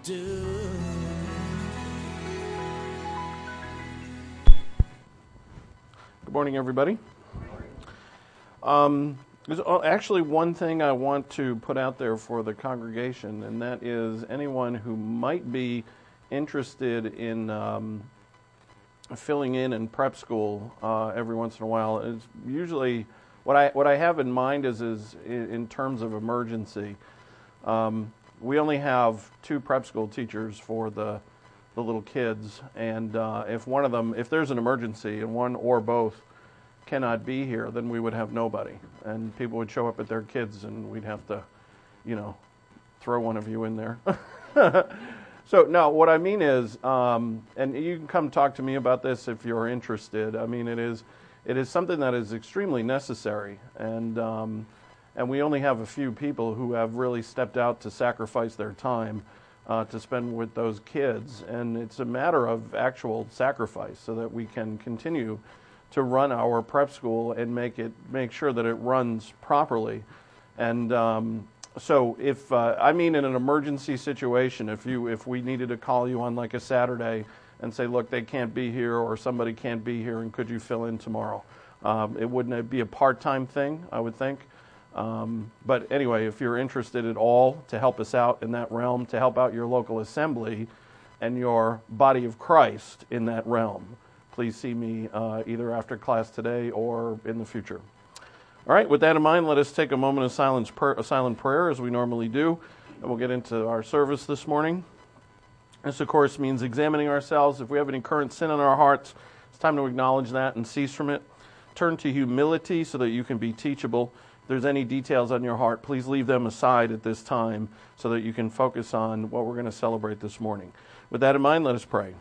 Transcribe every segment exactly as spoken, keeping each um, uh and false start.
do. Good morning, everybody. Um, there's actually one thing I want to put out there for the congregation, and that is anyone who might be interested in um, filling in in prep school uh, every once in a while. Is usually what I what I have in mind is is in, in terms of emergency. Um, we only have two prep school teachers for the the little kids, and uh, if one of them, if there's an emergency and one or both cannot be here, then we would have nobody, and people would show up at their kids, and we'd have to, you know, throw one of you in there. So no, what I mean is, um, and you can come talk to me about this if you're interested. I mean, it is, it is something that is extremely necessary, and um, and we only have a few people who have really stepped out to sacrifice their time uh, to spend with those kids, and it's a matter of actual sacrifice so that we can continue to run our prep school and make it make sure that it runs properly. And um, so if uh, I mean in an emergency situation, if you if we needed to call you on like a Saturday and say, look, they can't be here or somebody can't be here, and could you fill in tomorrow? Um, it wouldn't be a part-time thing, I would think. Um, but anyway, if you're interested at all to help us out in that realm, to help out your local assembly and your body of Christ in that realm, please see me uh, either after class today or in the future. All right, with that in mind, let us take a moment of silence, prayer, a silent prayer as we normally do, and we'll get into our service this morning. This, of course, means examining ourselves. If we have any current sin in our hearts, it's time to acknowledge that and cease from it. Turn to humility so that you can be teachable. If there's any details on your heart, please leave them aside at this time so that you can focus on what we're going to celebrate this morning. With that in mind, let us pray.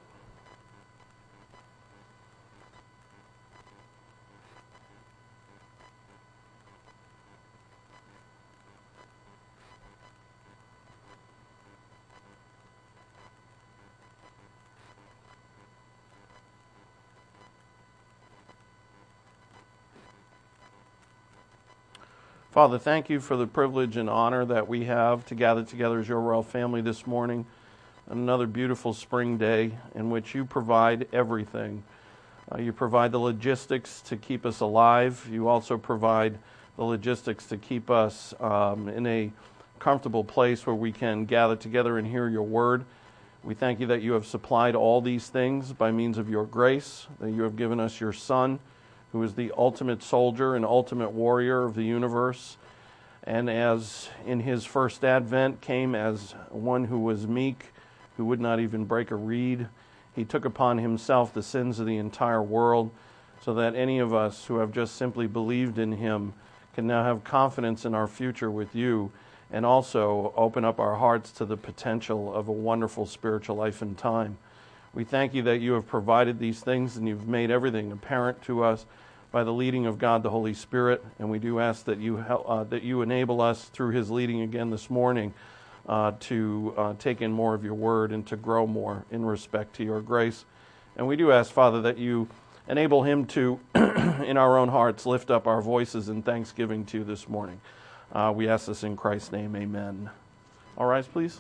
Father, thank you for the privilege and honor that we have to gather together as your royal family this morning. Another beautiful spring day in which you provide everything. Uh, you provide the logistics to keep us alive. You also provide the logistics to keep us um, in a comfortable place where we can gather together and hear your word. We thank you that you have supplied all these things by means of your grace, that you have given us your Son, who is the ultimate soldier and ultimate warrior of the universe, and as in his first advent came as one who was meek, who would not even break a reed. He took upon himself the sins of the entire world, so that any of us who have just simply believed in him can now have confidence in our future with you, and also open up our hearts to the potential of a wonderful spiritual life and time. We thank you that you have provided these things and you've made everything apparent to us by the leading of God the Holy Spirit, and we do ask that you help, uh, that you enable us through his leading again this morning uh, to uh, take in more of your word and to grow more in respect to your grace. And we do ask, Father, that you enable him to, in our own hearts, lift up our voices in thanksgiving to you this morning. Uh, we ask this in Christ's name, amen. All rise, please.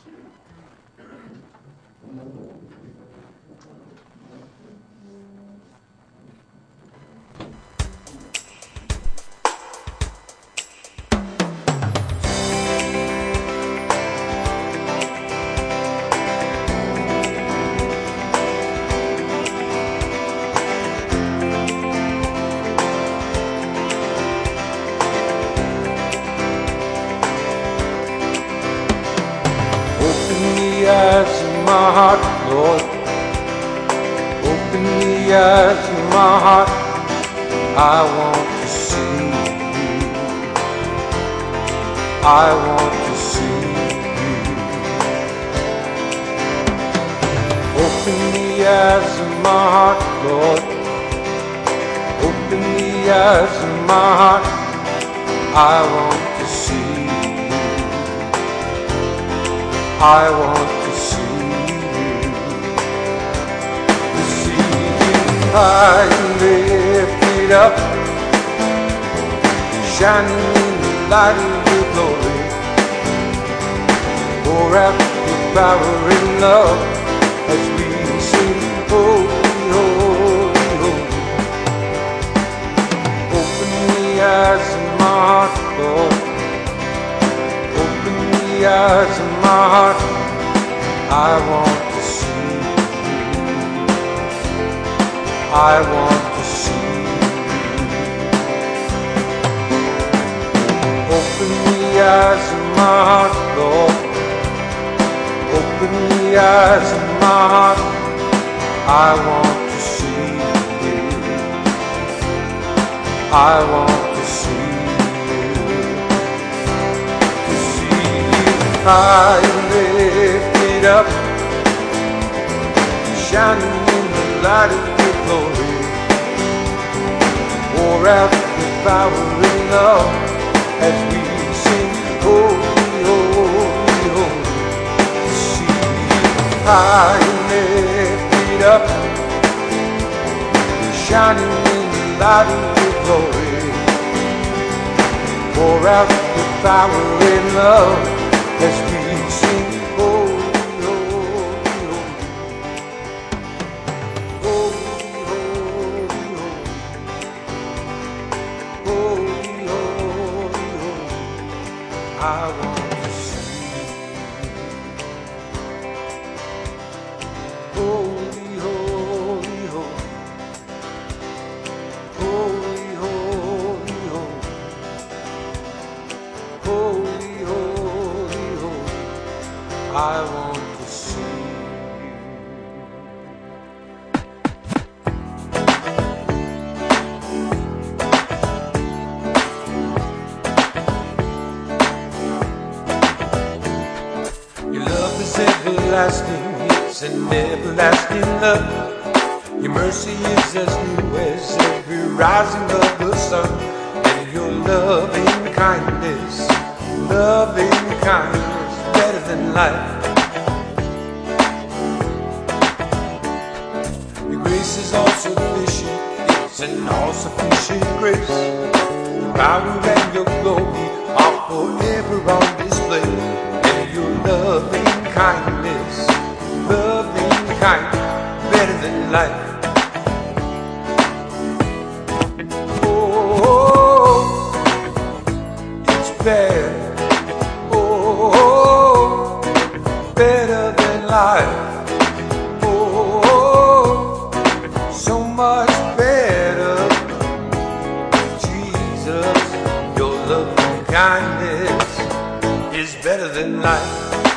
My heart, Lord, open the eyes of my heart. I want to see you. I want to see you. Open the eyes of my heart, Lord. Open the eyes of my heart. I want to see you. I want to see you. High and lifted up, shining in the light of your glory. Pour out your power in love as we sing holy, holy, holy. Open the eyes of my heart, Lord. Open the eyes of my heart. I want to see you. I want to see you. Open the eyes of my heart, Lord. Open the eyes of my heart. I want to see you. I want to see you. To see you high and lifted up, shining in the light of your glory. Pour out the power in love as we sing holy, holy, holy. To see you high and lifted up, shining in the light of your glory. Pour out the power in love as we sing holy, holy, holy. Holy, holy, holy. Holy, holy, holy. I want to see you. Holy, holy, holy. Holy, holy, holy. Holy, holy, holy. I want to see you. Your love is everlasting, it's an everlasting love. Your mercy is as new as every rising of the sun. And your loving kindness, loving kindness, better than life. Your grace is all sufficient, it's an all sufficient grace. Your power and your glory are forever on display. And your loving kindness, loving kindness, better than life. Better, oh, better than life. Oh, so much better. Jesus, your love and kindness is better than life.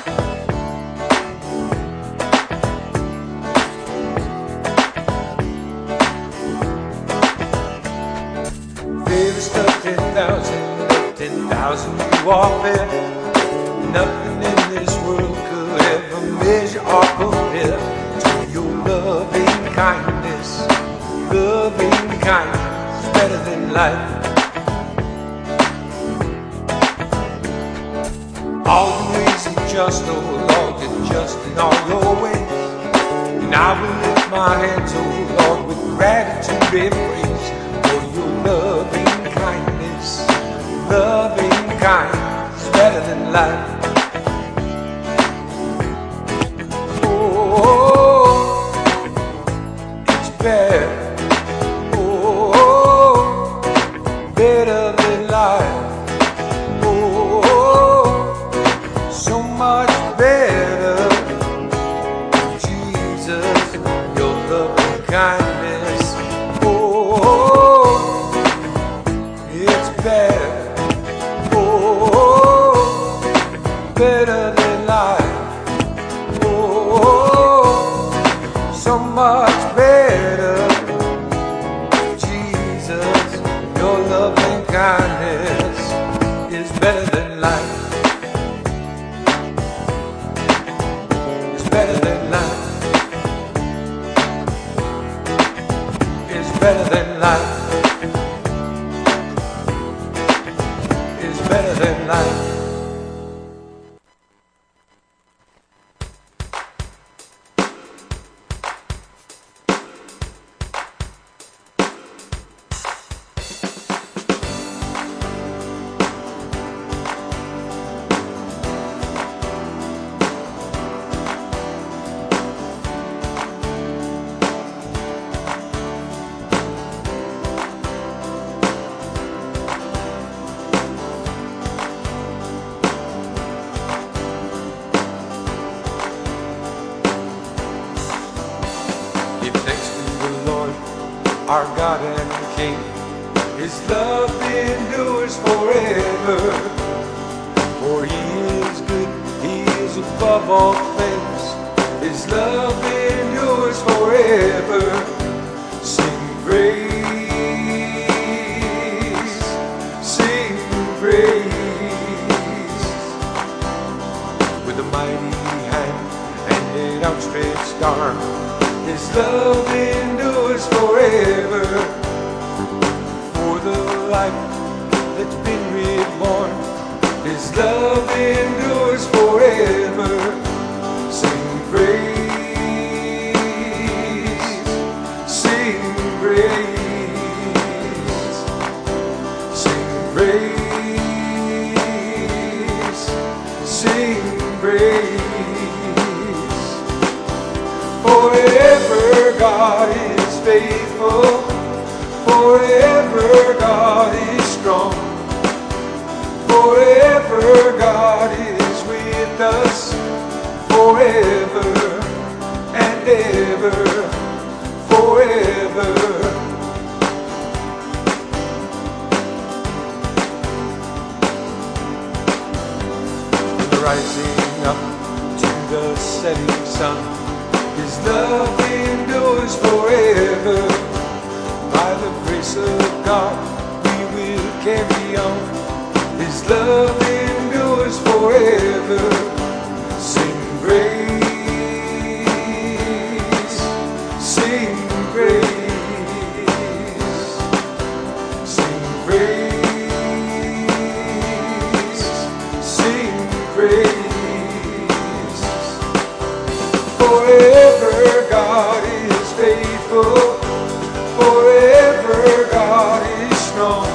Fairest of ten thousand. Ten thousand you are fair. Nothing in this world could ever measure or compare to your loving kindness. Loving kindness, better than life. All your ways are just, oh Lord, you're just in all your ways. And I will lift my hands, oh Lord, with gratitude and praise for your loving kindness. Loving kindness, better than life. Oh, it's better. Oh, better than life. Oh, so much better. Jesus, your loving kindness. Oh, it's better. Better than life. Oh, so much better. Jesus, your loving kindness is better than life. It's better than life. It's better than life. It's better than life. our God and King. His love endures forever, for He is good, He is above all things. His love endures forever. Sing praise, sing praise. With a mighty hand and an outstretched arm, His love endures forever. For the life that's been reborn, His love endures forever. Sing praise, sing praise, sing praise, sing praise. Forever God is faithful, forever God is strong, forever God is with us, forever and ever, forever. From the rising up to the setting sun, His love endures forever. By the grace of God we will carry on. His love endures forever. Sing praise, sing praise, sing praise, sing praise. Forever God is faithful, forever God is strong,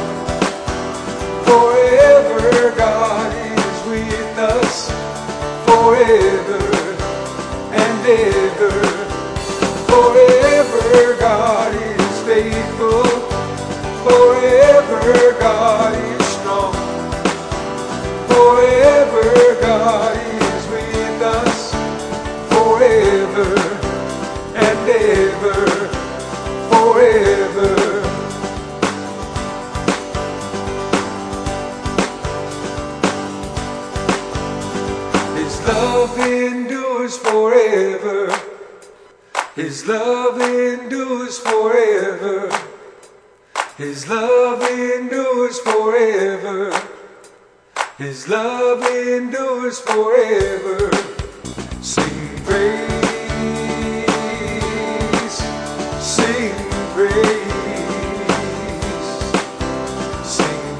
forever God is with us, forever and ever. Forever God is faithful, forever God is strong, forever God is with us, forever and ever, forever. His love endures forever. His love endures forever. His love endures forever. His love endures forever. Sing praise, sing praise, sing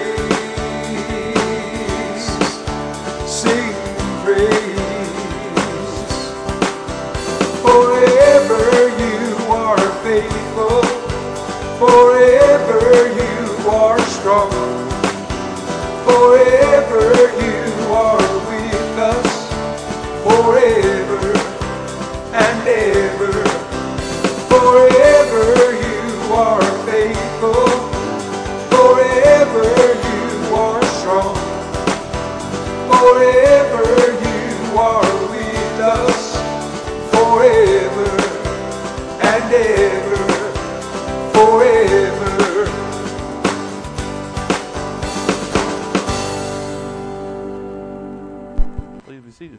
praise, sing praise. Forever you are faithful, forever you are strong, forever you are with us, forever and ever. Forever you are faithful, forever you are strong, forever you are with us, forever and ever, forever. Please be seated.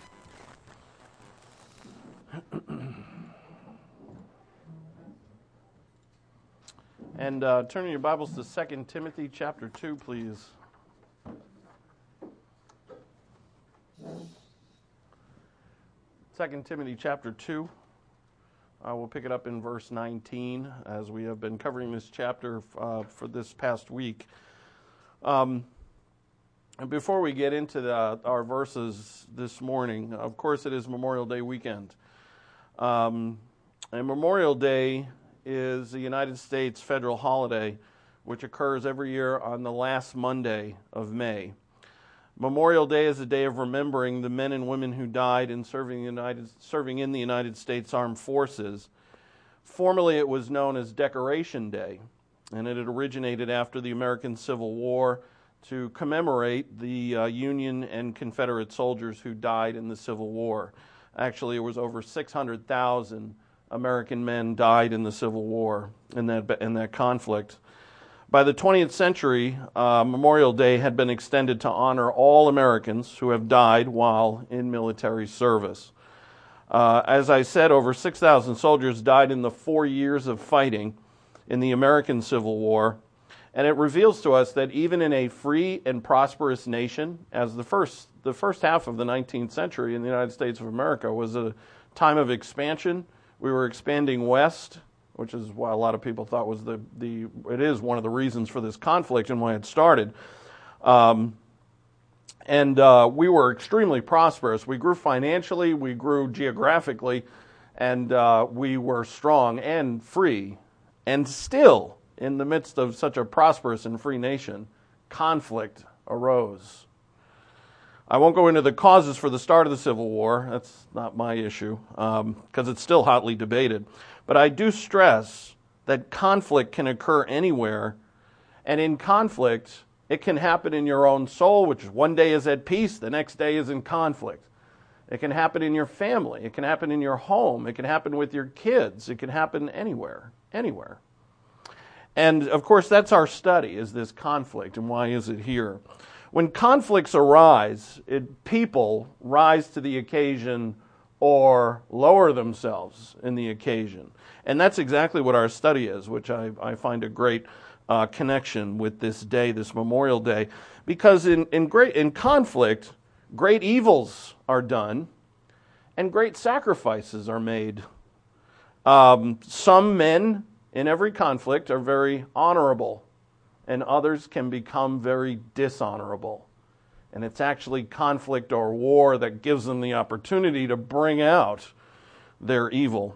And uh, turning your Bibles to Second Timothy chapter two, please. Second Timothy chapter two. Uh, we'll pick it up in verse nineteen, as we have been covering this chapter uh, for this past week. Um, and before we get into the, our verses this morning, of course it is Memorial Day weekend. Um, and Memorial Day is the United States federal holiday, which occurs every year on the last Monday of May. Memorial Day is a day of remembering the men and women who died in serving, United, serving in the United States Armed Forces. Formerly it was known as Decoration Day, and it had originated after the American Civil War to commemorate the uh, Union and Confederate soldiers who died in the Civil War. Actually, it was over six hundred thousand American men died in the Civil War, in that in that conflict. By the twentieth century, uh, Memorial Day had been extended to honor all Americans who have died while in military service. Uh, as I said, over six thousand soldiers died in the four years of fighting in the American Civil War, and it reveals to us that even in a free and prosperous nation, as the first the first half of the nineteenth century in the United States of America was a time of expansion. We were expanding west, which is why a lot of people thought was the, the it is one of the reasons for this conflict and why it started. Um, and uh, we were extremely prosperous. We grew financially, we grew geographically, and uh, we were strong and free. And still, in the midst of such a prosperous and free nation, conflict arose. I won't go into the causes for the start of the Civil War. That's not my issue, because um, it's still hotly debated. But I do stress that conflict can occur anywhere, and in conflict, it can happen in your own soul, which one day is at peace, the next day is in conflict. It can happen in your family. It can happen in your home. It can happen with your kids. It can happen anywhere, anywhere. And, of course, that's our study, is this conflict, and why is it here? When conflicts arise, it, people rise to the occasion or lower themselves in the occasion. And that's exactly what our study is, which I, I find a great uh, connection with this day, this Memorial Day. Because in, in, great, in conflict, great evils are done and great sacrifices are made. Um, some men in every conflict are very honorable, and others can become very dishonorable. And it's actually conflict or war that gives them the opportunity to bring out their evil.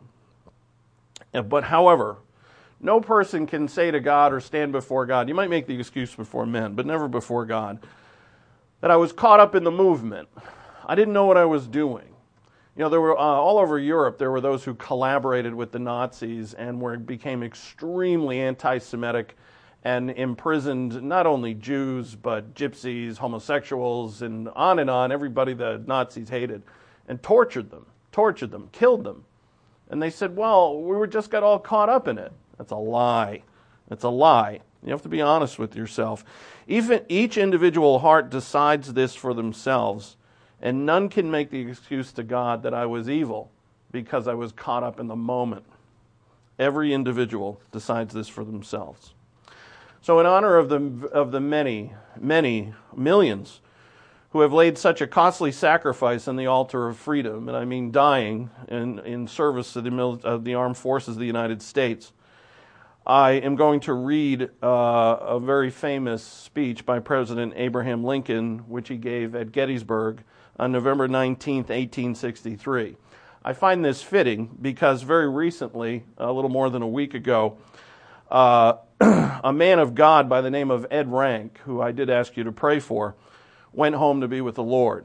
But however, no person can say to God or stand before God, you might make the excuse before men, but never before God, that I was caught up in the movement. I didn't know what I was doing. You know, there were uh, all over Europe, there were those who collaborated with the Nazis and were became extremely anti-Semitic and imprisoned not only Jews, but gypsies, homosexuals, and on and on, everybody the Nazis hated, and tortured them, tortured them, killed them. And they said, well, we were just got all caught up in it. That's a lie. That's a lie. You have to be honest with yourself. Even each individual heart decides this for themselves, and none can make the excuse to God that I was evil because I was caught up in the moment. Every individual decides this for themselves. So in honor of the of the many, many millions who have laid such a costly sacrifice on the altar of freedom, and I mean dying in, in service to the, mil- of the armed forces of the United States, I am going to read uh, a very famous speech by President Abraham Lincoln, which he gave at Gettysburg on November nineteenth, eighteen sixty-three. I find this fitting because very recently, a little more than a week ago, uh, a man of God by the name of Ed Rank, who I did ask you to pray for, went home to be with the Lord.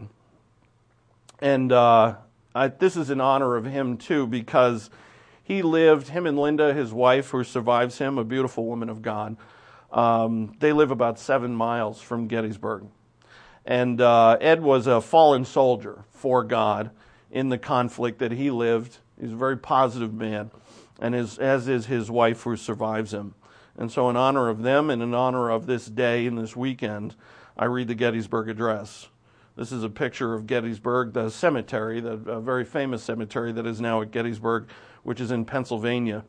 And uh, I, this is in honor of him, too, because he lived, him and Linda, his wife, who survives him, a beautiful woman of God, um, they live about seven miles from Gettysburg. And uh, Ed was a fallen soldier for God in the conflict that he lived. He's a very positive man, and his, as is his wife who survives him. And so in honor of them and in honor of this day and this weekend, I read the Gettysburg Address. This is a picture of Gettysburg, the cemetery, the a very famous cemetery that is now at Gettysburg, which is in Pennsylvania.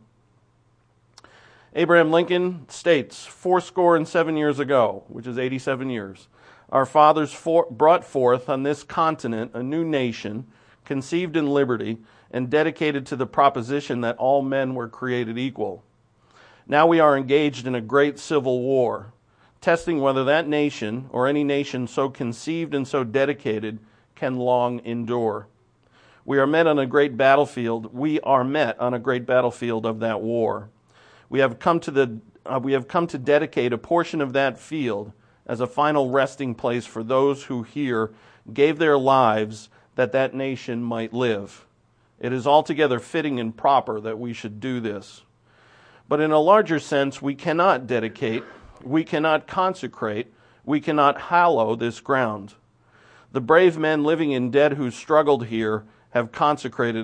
Abraham Lincoln states, fourscore and seven years ago, which is eighty-seven years, our fathers for, brought forth on this continent a new nation, conceived in liberty, and dedicated to the proposition that all men were created equal. Now we are engaged in a great civil war, testing whether that nation, or any nation so conceived and so dedicated, can long endure. We are met on a great battlefield. We are met on a great battlefield of that war. We have come to the uh, we have come to dedicate a portion of that field as a final resting place for those who here gave their lives that that nation might live. It is altogether fitting and proper that we should do this. But in a larger sense, we cannot dedicate, we cannot consecrate, we cannot hallow this ground. The brave men living and dead who struggled here have consecrated it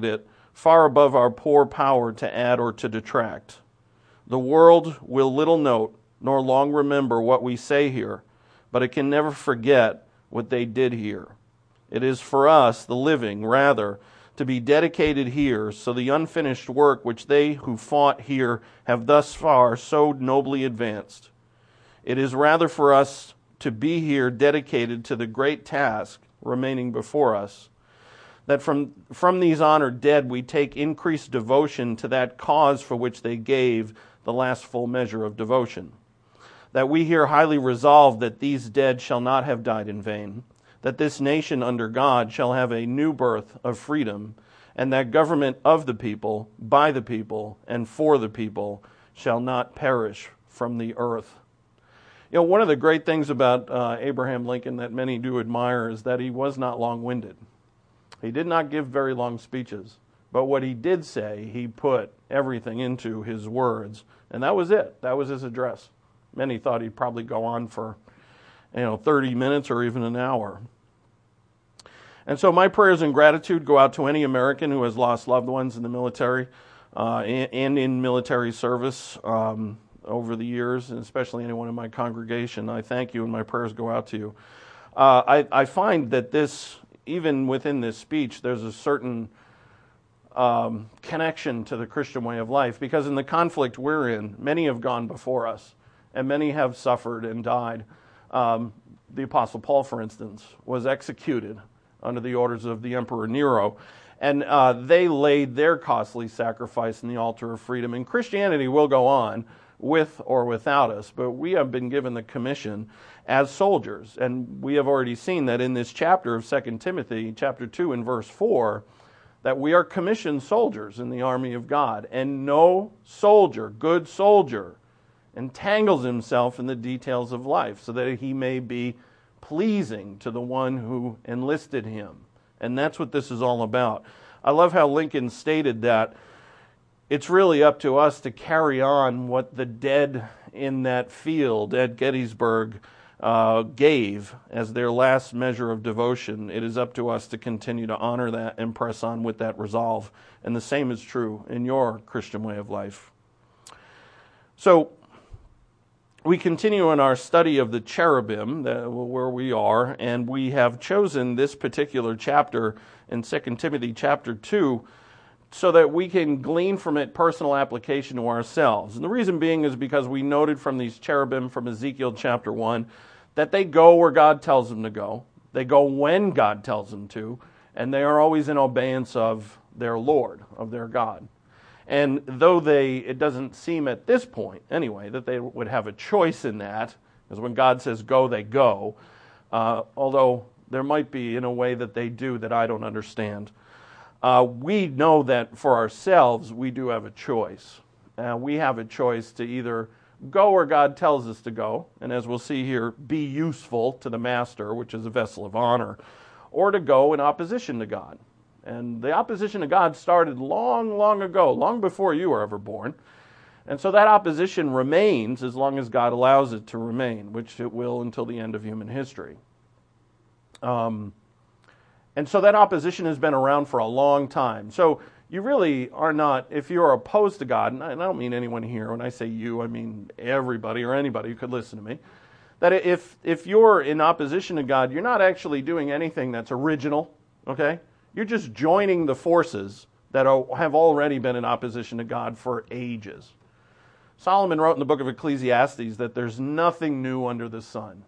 far above our poor power to add or to detract. The world will little note nor long remember what we say here, but it can never forget what they did here. It is for us, the living, rather, to be dedicated here, so the unfinished work which they who fought here have thus far so nobly advanced. It is rather for us to be here dedicated to the great task remaining before us, that from, from these honored dead we take increased devotion to that cause for which they gave the last full measure of devotion. That we here highly resolve that these dead shall not have died in vain, that this nation under God shall have a new birth of freedom, and that government of the people, by the people, and for the people shall not perish from the earth. You know, one of the great things about uh, Abraham Lincoln that many do admire is that he was not long-winded. He did not give very long speeches, but what he did say, he put everything into his words, and that was it. That was his address. Many thought he'd probably go on for, you know, thirty minutes or even an hour. And so my prayers and gratitude go out to any American who has lost loved ones in the military uh, and, and in military service um, over the years, and especially anyone in my congregation. I thank you, and my prayers go out to you. Uh, I, I find that this, even within this speech, there's a certain um, connection to the Christian way of life, because in the conflict we're in, many have gone before us, and many have suffered and died. Um, the Apostle Paul, for instance, was executed under the orders of the Emperor Nero, and uh, they laid their costly sacrifice in the altar of freedom. And Christianity will go on with or without us, but we have been given the commission as soldiers, and we have already seen that in this chapter of Second Timothy, chapter two and verse four, that we are commissioned soldiers in the army of God, and no soldier, good soldier, entangles himself in the details of life so that he may be pleasing to the one who enlisted him. And that's what this is all about. I love how Lincoln stated that it's really up to us to carry on what the dead in that field at Gettysburg uh, gave as their last measure of devotion. It is up to us to continue to honor that and press on with that resolve. And the same is true in your Christian way of life. So, we continue in our study of the cherubim, where we are, and we have chosen this particular chapter in Second Timothy chapter two so that we can glean from it personal application to ourselves. And the reason being is because we noted from these cherubim from Ezekiel chapter one that they go where God tells them to go. They go when God tells them to, and they are always in obeyance of their Lord, of their God. And though they, it doesn't seem at this point, anyway, that they would have a choice in that, because when God says go, they go, uh, although there might be in a way that they do that I don't understand. Uh, we know that for ourselves, we do have a choice. Uh, we have a choice to either go where God tells us to go, and as we'll see here, be useful to the master, which is a vessel of honor, or to go in opposition to God. And the opposition to God started long, long ago, long before you were ever born. And so that opposition remains as long as God allows it to remain, which it will until the end of human history. Um, and so that opposition has been around for a long time. So you really are not, if you're opposed to God, and I don't mean anyone here, when I say you, I mean everybody or anybody who could listen to me, that if, if you're in opposition to God, you're not actually doing anything that's original, okay? You're just joining the forces that are, have already been in opposition to God for ages. Solomon wrote in the book of Ecclesiastes that there's nothing new under the sun.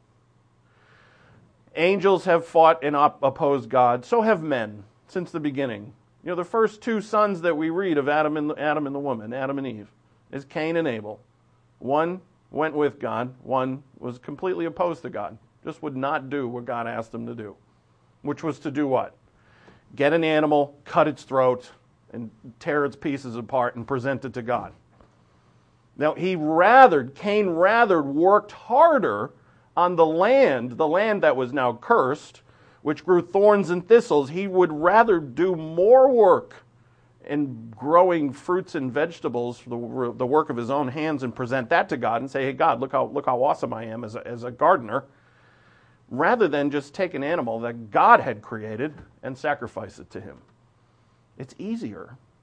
Angels have fought and op- opposed God. So have men since the beginning. You know, the first two sons that we read of Adam and the, Adam and the woman, Adam and Eve, is Cain and Abel. One went with God. One was completely opposed to God. Just would not do what God asked him to do. Which was to do what? Get an animal, cut its throat, and tear its pieces apart and present it to God. Now, he rather, Cain rather worked harder on the land, the land that was now cursed, which grew thorns and thistles. He would rather do more work in growing fruits and vegetables for the, the work of his own hands and present that to God and say, hey, God, look how, look how awesome I am as a, as a gardener, rather than just take an animal that God had created and sacrifice it to him. It's easier.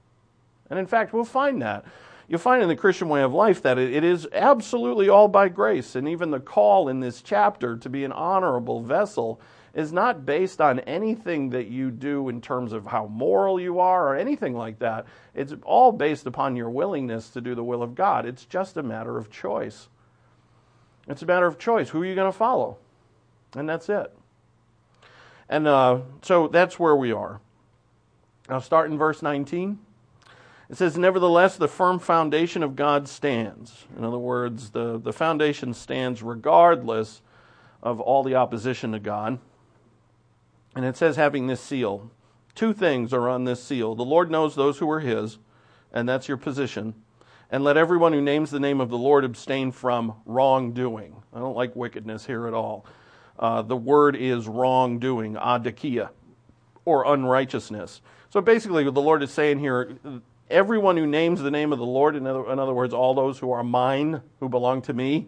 And in fact, we'll find that. You'll find in the Christian way of life that it, it is absolutely all by grace. And even the call in this chapter to be an honorable vessel is not based on anything that you do in terms of how moral you are or anything like that. It's all based upon your willingness to do the will of God. It's just a matter of choice. It's a matter of choice. Who are you going to follow? And that's it. And uh, so that's where we are. I'll start in verse nineteen. It says, nevertheless, the firm foundation of God stands. In other words, the, the foundation stands regardless of all the opposition to God. And it says, having this seal. Two things are on this seal. The Lord knows those who are his, and that's your position. And let everyone who names the name of the Lord abstain from wrongdoing. I don't like wickedness here at all. Uh, the word is wrongdoing, adikia, or unrighteousness. So basically what the Lord is saying here, everyone who names the name of the Lord, in other, in other words, all those who are mine, who belong to me,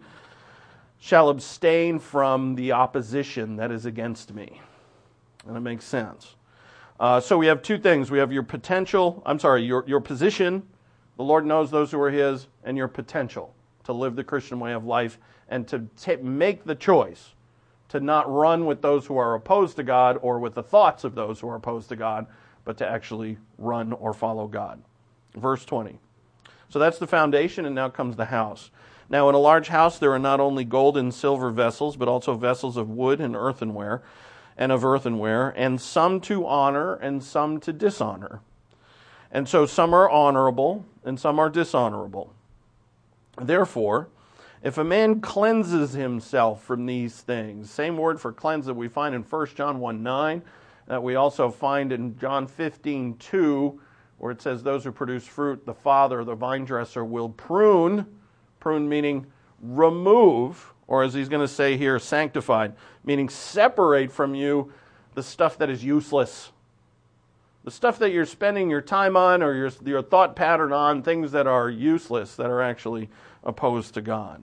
shall abstain from the opposition that is against me. And it makes sense. Uh, so we have two things. We have your potential, I'm sorry, your, your position, the Lord knows those who are his, and your potential to live the Christian way of life and to t- make the choice to not run with those who are opposed to God or with the thoughts of those who are opposed to God, but to actually run or follow God. Verse twenty. So that's the foundation, and now comes the house. Now in a large house there are not only gold and silver vessels, but also vessels of wood and earthenware, and of earthenware, and some to honor and some to dishonor. And so some are honorable and some are dishonorable. Therefore, if a man cleanses himself from these things, same word for cleanse that we find in First John one nine, that we also find in John fifteen two, where it says those who produce fruit, the Father, the vine dresser, will prune, prune meaning remove, or as he's going to say here, sanctified, meaning separate from you the stuff that is useless. The stuff that you're spending your time on or your, your thought pattern on, things that are useless, that are actually opposed to God.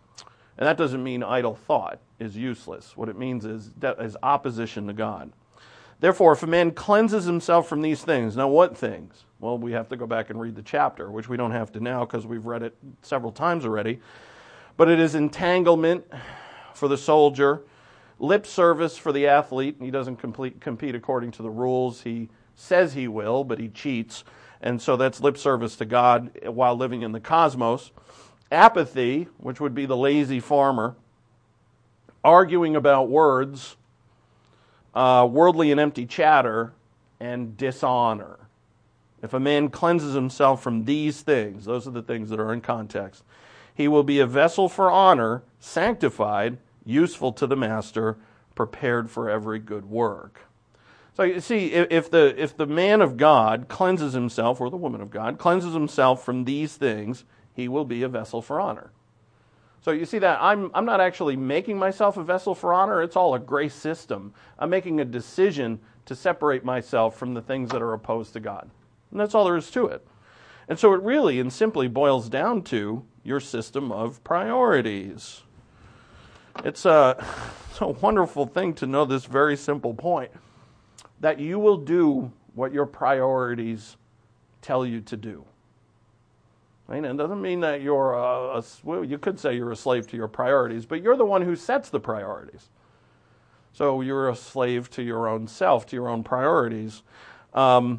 And that doesn't mean idle thought is useless. What it means is, is opposition to God. Therefore, if a man cleanses himself from these things, now what things? Well, we have to go back and read the chapter, which we don't have to now because we've read it several times already. But it is entanglement for the soldier, lip service for the athlete. He doesn't complete, compete according to the rules. He says he will, but he cheats. And so that's lip service to God while living in the cosmos. Apathy, which would be the lazy farmer. Arguing about words. Uh, worldly and empty chatter. And dishonor. If a man cleanses himself from these things, those are the things that are in context, he will be a vessel for honor, sanctified, useful to the master, prepared for every good work. So you see, if the if the man of God cleanses himself, or the woman of God, cleanses himself from these things, he will be a vessel for honor. So you see that I'm I'm not actually making myself a vessel for honor. It's all a grace system. I'm making a decision to separate myself from the things that are opposed to God. And that's all there is to it. And so it really and simply boils down to your system of priorities. It's a, it's a wonderful thing to know this very simple point, that you will do what your priorities tell you to do. Right? And it doesn't mean that you're a, a, well, you could say you're a slave to your priorities, but you're the one who sets the priorities. So you're a slave to your own self, to your own priorities. Um,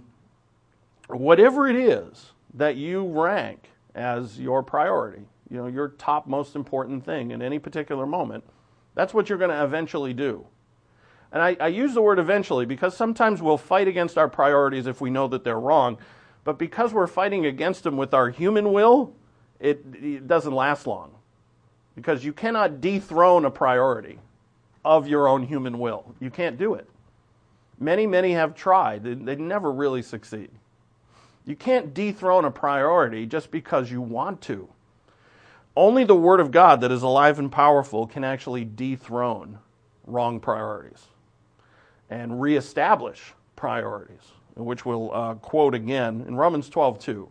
whatever it is that you rank as your priority, you know, your top most important thing in any particular moment, that's what you're going to eventually do. And I, I use the word eventually because sometimes we'll fight against our priorities if we know that they're wrong. But because we're fighting against them with our human will, it, it doesn't last long. Because you cannot dethrone a priority of your own human will. You can't do it. Many, many have tried. They, they never really succeed. You can't dethrone a priority just because you want to. Only the Word of God that is alive and powerful can actually dethrone wrong priorities and reestablish priorities, which we'll uh, quote again in Romans twelve two.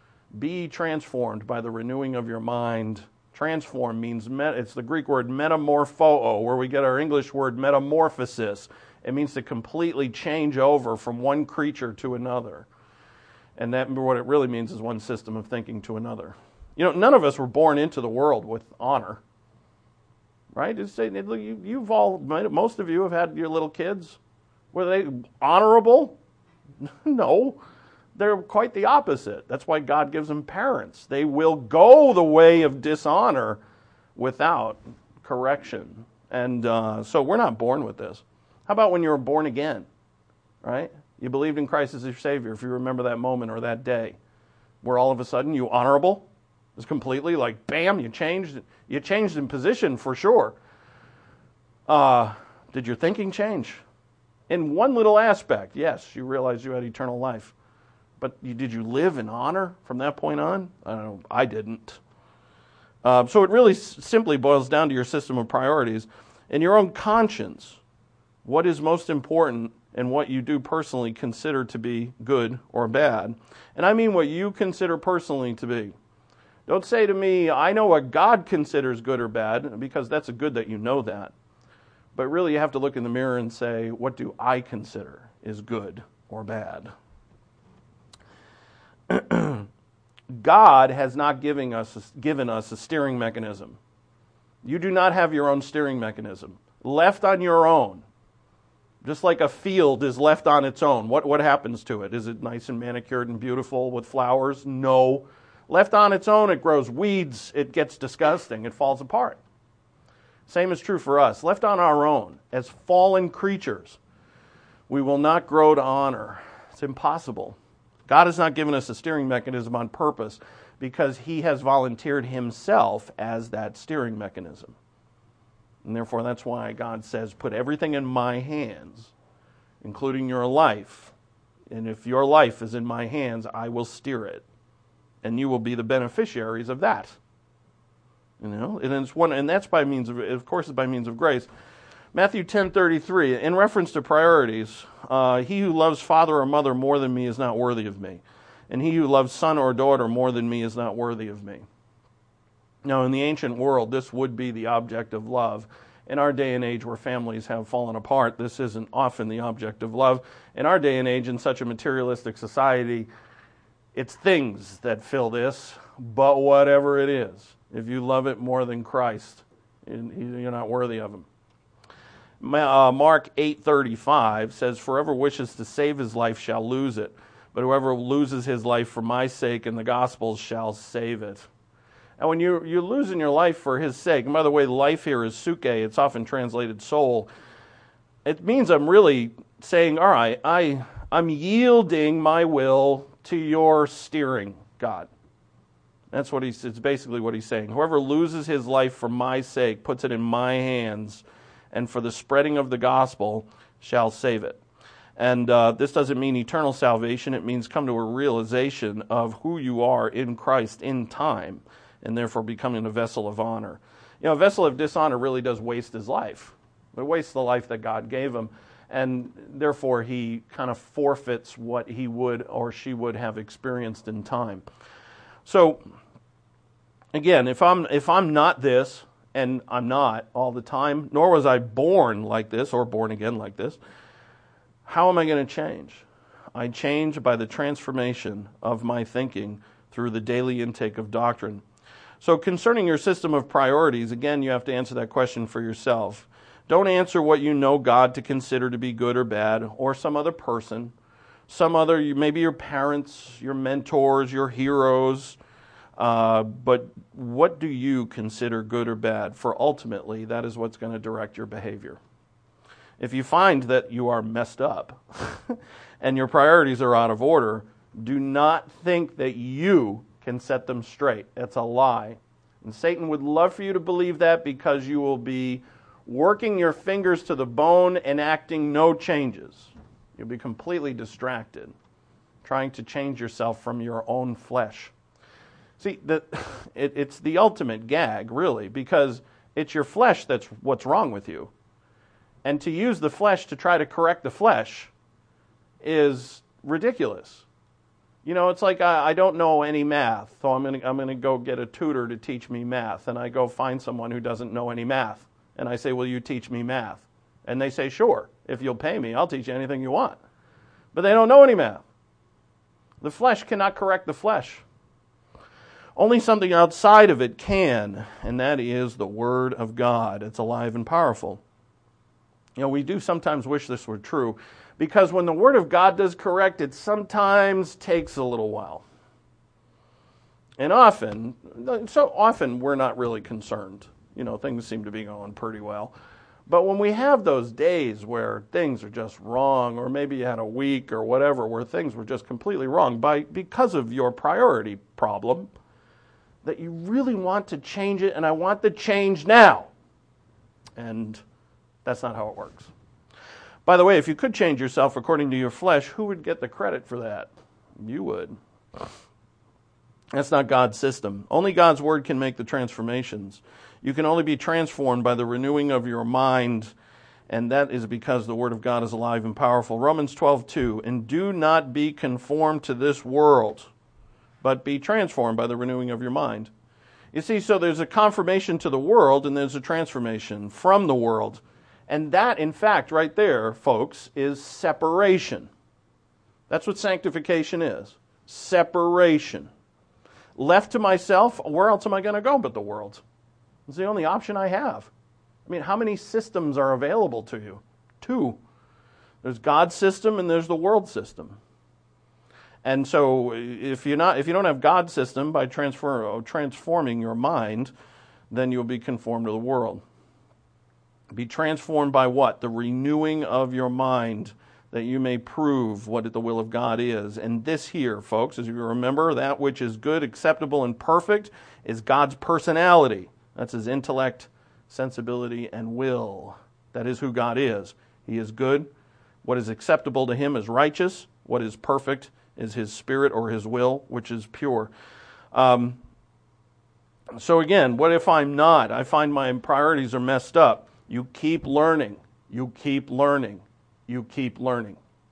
Be transformed by the renewing of your mind. Transform means, met, it's the Greek word metamorpho, where we get our English word metamorphosis. It means to completely change over from one creature to another. And that what it really means is one system of thinking to another. You know, none of us were born into the world with honor. Right? It's, you, you've all, most of you have had your little kids. Were they honorable? No. They're quite the opposite. That's why God gives them parents. They will go the way of dishonor without correction. And uh, so we're not born with this. How about when you were born again? Right? You believed in Christ as your Savior, if you remember that moment or that day, where all of a sudden you honorable? It's completely like, bam, you changed. You changed in position for sure. Uh, did your thinking change? In one little aspect, yes, you realized you had eternal life. But you, did you live in honor from that point on? I don't know. I didn't. Uh, so it really s- simply boils down to your system of priorities and your own conscience. What is most important and what you do personally consider to be good or bad. And I mean what you consider personally to be. Don't say to me, I know what God considers good or bad, because that's a good that you know that. But really you have to look in the mirror and say, what do I consider is good or bad? God has not giving us, given us a steering mechanism. You do not have your own steering mechanism. Left on your own, just like a field is left on its own, what, what happens to it? Is it nice and manicured and beautiful with flowers? No. Left on its own, it grows weeds, it gets disgusting, it falls apart. Same is true for us. Left on our own, as fallen creatures, we will not grow to honor. It's impossible. God has not given us a steering mechanism on purpose because He has volunteered Himself as that steering mechanism. And therefore, that's why God says, put everything in my hands, including your life. And if your life is in my hands, I will steer it. And you will be the beneficiaries of that. You know, and it's one, and that's by means of, of course, it's by means of grace. Matthew ten thirty-three, in reference to priorities, uh, he who loves father or mother more than me is not worthy of me, and he who loves son or daughter more than me is not worthy of me. Now, in the ancient world, this would be the object of love. In our day and age where families have fallen apart, this isn't often the object of love. In our day and age, in such a materialistic society, it's things that fill this, but whatever it is, if you love it more than Christ, you're not worthy of Him. Mark eight thirty-five says, "For whoever wishes to save his life shall lose it, but whoever loses his life for my sake and the gospel's shall save it." And when you're, you're losing your life for His sake, and by the way, life here is suke, it's often translated soul, it means I'm really saying, all right, I, I'm yielding my will to your steering, God. That's what he's, it's basically what he's saying. Whoever loses his life for my sake, puts it in my hands, and for the spreading of the gospel shall save it. And uh, this doesn't mean eternal salvation. It means come to a realization of who you are in Christ in time, and therefore becoming a vessel of honor. You know, a vessel of dishonor really does waste his life. It wastes the life that God gave him, and therefore he kind of forfeits what he would or she would have experienced in time. So, again, if I'm if I'm not this, and I'm not all the time, nor was I born like this or born again like this, how am I going to change? I change by the transformation of my thinking through the daily intake of doctrine. So concerning your system of priorities, again, you have to answer that question for yourself. Don't answer what you know God to consider to be good or bad, or some other person, some other, maybe your parents, your mentors, your heroes, uh, but what do you consider good or bad? For ultimately, that is what's going to direct your behavior. If you find that you are messed up and your priorities are out of order, do not think that you can set them straight. That's a lie. And Satan would love for you to believe that, because you will be working your fingers to the bone, enacting no changes. You'll be completely distracted, trying to change yourself from your own flesh. See, the, it, it's the ultimate gag, really, because it's your flesh that's what's wrong with you. And to use the flesh to try to correct the flesh is ridiculous. You know, it's like I, I don't know any math, so I'm going to I'm going to go get a tutor to teach me math. And I go find someone who doesn't know any math. And I say, will you teach me math? And they say, sure, if you'll pay me, I'll teach you anything you want. But they don't know any math. The flesh cannot correct the flesh. Only something outside of it can, and that is the Word of God. It's alive and powerful. You know, we do sometimes wish this were true, because when the Word of God does correct, it sometimes takes a little while. And often, so often we're not really concerned. You know, things seem to be going pretty well. But when we have those days where things are just wrong, or maybe you had a week or whatever where things were just completely wrong by because of your priority problem, that you really want to change it, and I want the change now. And that's not how it works. By the way, if you could change yourself according to your flesh, who would get the credit for that? You would. That's not God's system. Only God's Word can make the transformations. You can only be transformed by the renewing of your mind, and that is because the Word of God is alive and powerful. Romans twelve two, and do not be conformed to this world, but be transformed by the renewing of your mind. You see, so there's a confirmation to the world, and there's a transformation from the world. And that, in fact, right there, folks, is separation. That's what sanctification is. Separation. Left to myself, where else am I going to go but the world? It's the only option I have. I mean, how many systems are available to you? Two. There's God's system and there's the world system. And so if you're not, if you don't have God's system by transfer, transforming your mind, then you'll be conformed to the world. Be transformed by what? The renewing of your mind, that you may prove what the will of God is. And this here, folks, as you remember, that which is good, acceptable, and perfect is God's personality. That's His intellect, sensibility, and will. That is who God is. He is good. What is acceptable to Him is righteous. What is perfect is His spirit or His will, which is pure. Um, so again, what if I'm not? I find my priorities are messed up. You keep learning. You keep learning. You keep learning.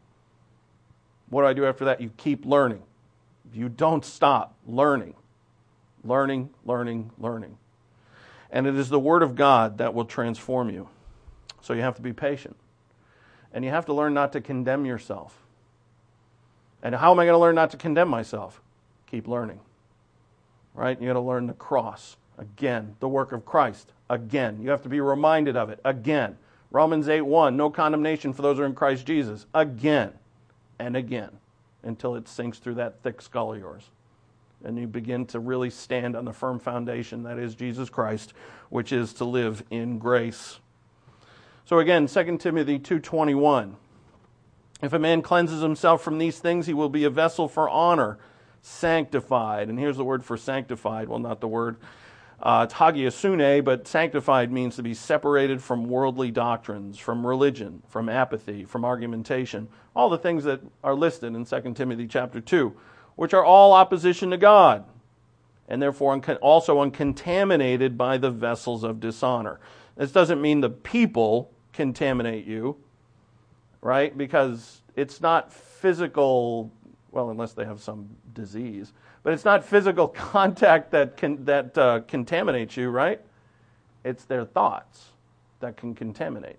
What do I do after that? You keep learning. You don't stop learning. Learning, learning, learning. And it is the Word of God that will transform you. So you have to be patient. And you have to learn not to condemn yourself. And how am I going to learn not to condemn myself? Keep learning. Right? You got to learn the cross. Again, the work of Christ. Again, you have to be reminded of it. Again. Romans eight one, no condemnation for those who are in Christ Jesus. Again and again until it sinks through that thick skull of yours. And you begin to really stand on the firm foundation that is Jesus Christ, which is to live in grace. So again, Second Timothy two twenty-one. If a man cleanses himself from these things, he will be a vessel for honor, sanctified. And here's the word for sanctified. Well, not the word. Uh, it's hagiasune, but sanctified means to be separated from worldly doctrines, from religion, from apathy, from argumentation. All the things that are listed in Second Timothy chapter two, which are all opposition to God, and therefore unco- also uncontaminated by the vessels of dishonor. This doesn't mean the people contaminate you, right? Because it's not physical, well, unless they have some disease, but it's not physical contact that can, that uh, contaminates you, right? It's their thoughts that can contaminate.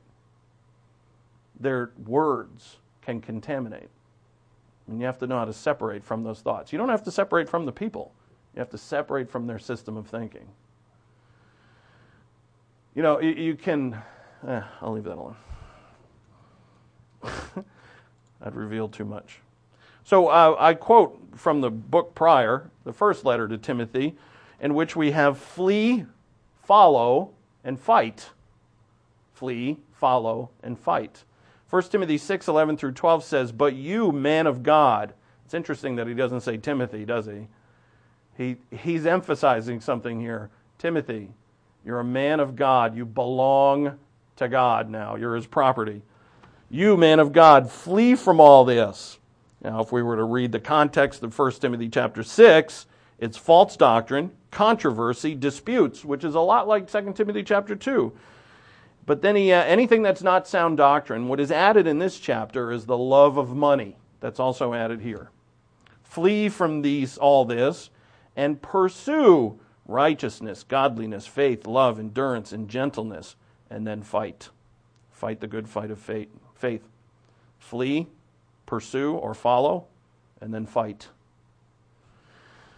Their words can contaminate. And you have to know how to separate from those thoughts. You don't have to separate from the people. You have to separate from their system of thinking. You know, you, you can... Eh, I'll leave that alone. I'd reveal too much. So uh, I quote from the book prior, the first letter to Timothy, in which we have flee, follow, and fight. Flee, follow, and fight. First Timothy six eleven through twelve says, but you, man of God. It's interesting that he doesn't say Timothy, does he? He he's emphasizing something here. Timothy, you're a man of God. You belong to God now. You're His property. You, man of God, flee from all this. Now, if we were to read the context of First Timothy chapter six, it's false doctrine, controversy, disputes, which is a lot like Second Timothy chapter two. But then he, uh, anything that's not sound doctrine, what is added in this chapter is the love of money. That's also added here. Flee from these, all this, and pursue righteousness, godliness, faith, love, endurance, and gentleness, and then fight. Fight the good fight of faith. Flee, pursue or follow, and then fight.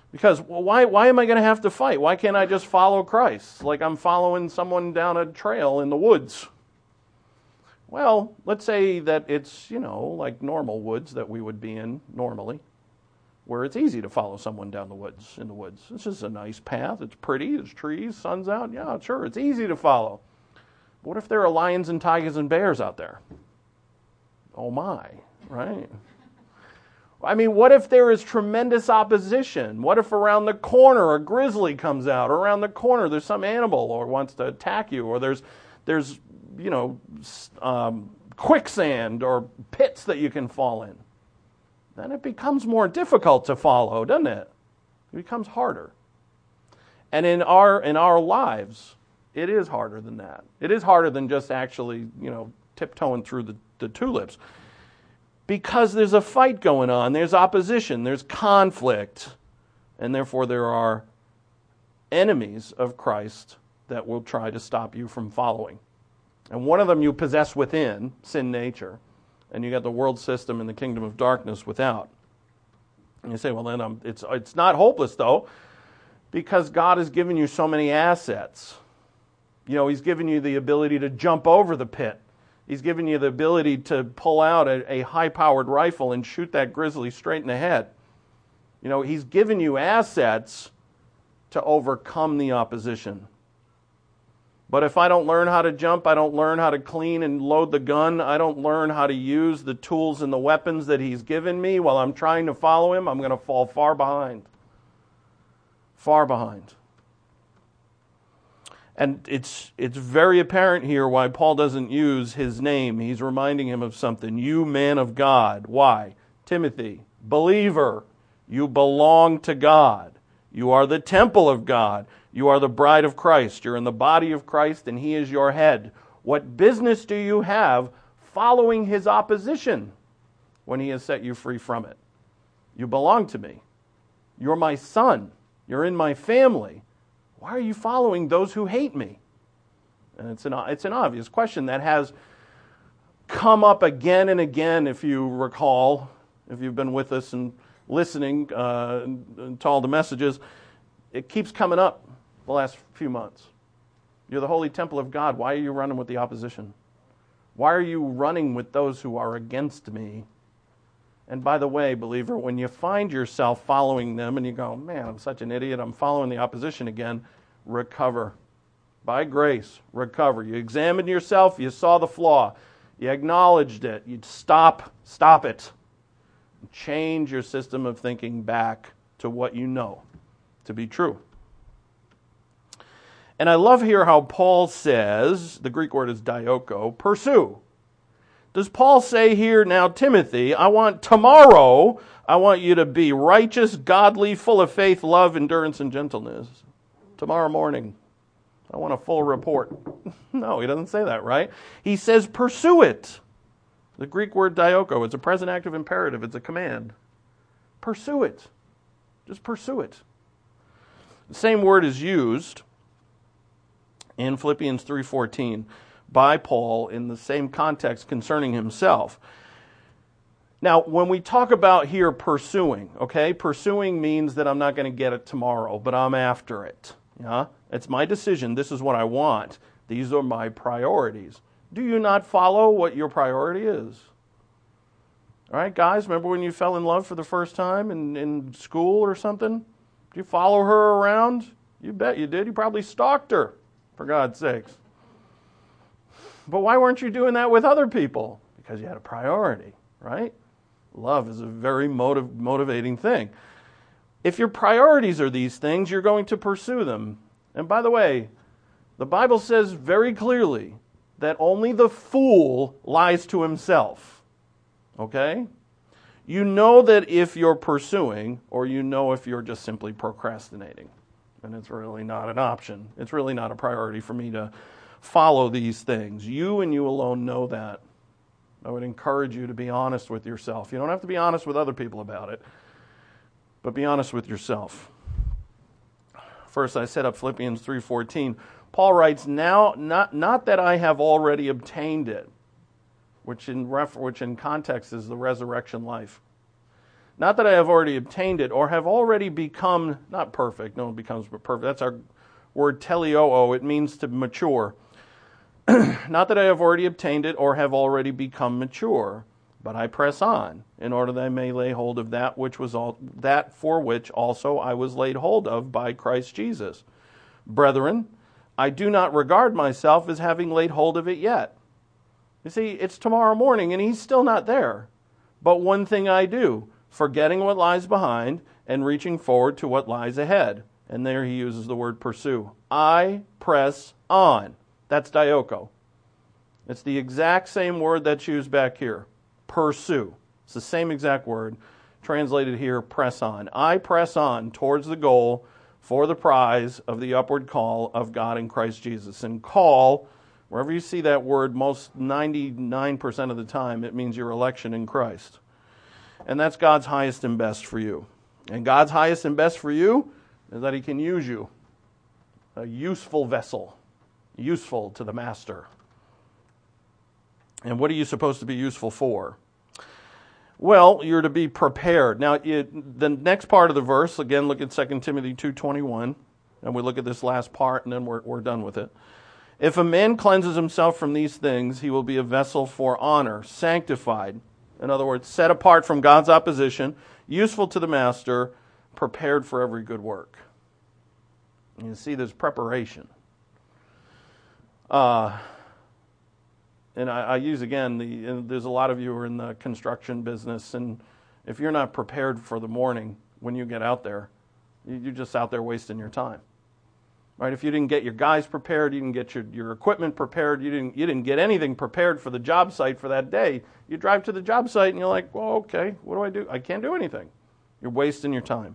Because well, why why am I going to have to fight? Why can't I just follow Christ like I'm following someone down a trail in the woods? Well, let's say that it's, you know, like normal woods that we would be in normally, where it's easy to follow someone down the woods, in the woods. This is a nice path. It's pretty. There's trees. Sun's out. Yeah, sure. It's easy to follow. What if there are lions and tigers and bears out there? Oh my, right? I mean, what if there is tremendous opposition? What if around the corner a grizzly comes out, or around the corner there's some animal or wants to attack you, or there's, there's you know, um, quicksand or pits that you can fall in? Then it becomes more difficult to follow, doesn't it? It becomes harder. And in our in our lives, it is harder than that. It is harder than just actually, you know, tiptoeing through the, the tulips. Because there's a fight going on, there's opposition, there's conflict, and therefore there are enemies of Christ that will try to stop you from following. And one of them you possess within, sin nature, and you got the world system and the kingdom of darkness without. And you say, well, then um, it's it's not hopeless, though, because God has given you so many assets. You know, He's given you the ability to jump over the pit. He's given you the ability to pull out a, a high-powered rifle and shoot that grizzly straight in the head. You know, He's given you assets to overcome the opposition. But if I don't learn how to jump, I don't learn how to clean and load the gun, I don't learn how to use the tools and the weapons that He's given me while I'm trying to follow Him, I'm going to fall far behind. Far behind. And it's it's very apparent here why Paul doesn't use his name. He's reminding him of something. You man of God. Why? Timothy, believer, you belong to God. You are the temple of God. You are the bride of Christ. You're in the body of Christ and He is your head. What business do you have following His opposition when He has set you free from it? You belong to me. You're my son. You're in my family. Why are you following those who hate me? And it's an, it's an obvious question that has come up again and again, if you recall, if you've been with us and listening uh, to all the messages. It keeps coming up the last few months. You're the holy temple of God. Why are you running with the opposition? Why are you running with those who are against me? And by the way, believer, when you find yourself following them and you go, man, I'm such an idiot, I'm following the opposition again, recover. By grace, recover. You examined yourself, you saw the flaw, you acknowledged it, you'd stop, stop it. Change your system of thinking back to what you know to be true. And I love here how Paul says, the Greek word is dioko, pursue. Does Paul say here, now, Timothy, I want tomorrow, I want you to be righteous, godly, full of faith, love, endurance, and gentleness. Tomorrow morning, I want a full report. No, he doesn't say that, right? He says pursue it. The Greek word dioko, it's a present active imperative. It's a command. Pursue it. Just pursue it. The same word is used in Philippians three fourteen. By Paul in the same context concerning himself. Now, when we talk about here pursuing, okay, pursuing means that I'm not going to get it tomorrow, but I'm after it. Yeah, it's my decision. This is what I want. These are my priorities. Do you not follow what your priority is? All right, guys, remember when you fell in love for the first time in, in school or something? Did you follow her around? You bet you did. You probably stalked her, for God's sakes. But why weren't you doing that with other people? Because you had a priority, right? Love is a very motiv- motivating thing. If your priorities are these things, you're going to pursue them. And by the way, the Bible says very clearly that only the fool lies to himself. Okay? You know that if you're pursuing, or you know if you're just simply procrastinating. And it's really not an option. It's really not a priority for me to follow these things. You and you alone know that. I would encourage you to be honest with yourself. You don't have to be honest with other people about it, but be honest with yourself. First, I set up Philippians three fourteen. Paul writes, "Now, not not that I have already obtained it," which in ref, which in context is the resurrection life. Not that I have already obtained it or have already become, not perfect, no one becomes perfect. That's our word teleoo. It means to mature. Not that I have already obtained it or have already become mature, but I press on in order that I may lay hold of that which was all, that for which also I was laid hold of by Christ Jesus. Brethren, I do not regard myself as having laid hold of it yet. You see, it's tomorrow morning and he's still not there. But one thing I do, forgetting what lies behind and reaching forward to what lies ahead. And there he uses the word pursue. I press on. That's dioko. It's the exact same word that's used back here. Pursue. It's the same exact word. Translated here, press on. I press on towards the goal for the prize of the upward call of God in Christ Jesus. And call, wherever you see that word, most ninety-nine percent of the time, it means your election in Christ. And that's God's highest and best for you. And God's highest and best for you is that he can use you. A useful vessel. Useful to the master. And what are you supposed to be useful for? Well, you're to be prepared. Now, it, the next part of the verse, again, look at Second Timothy two twenty-one, and we look at this last part, and then we're, we're done with it. If a man cleanses himself from these things, he will be a vessel for honor, sanctified. In other words, set apart from God's opposition, useful to the master, prepared for every good work. You see, there's preparation. Uh, and I, I use, again, the, there's a lot of you who are in the construction business, and if you're not prepared for the morning when you get out there, you're just out there wasting your time. Right? If you didn't get your guys prepared, you didn't get your, your equipment prepared, you didn't you didn't get anything prepared for the job site for that day, you drive to the job site and you're like, well, okay, what do I do? I can't do anything. You're wasting your time.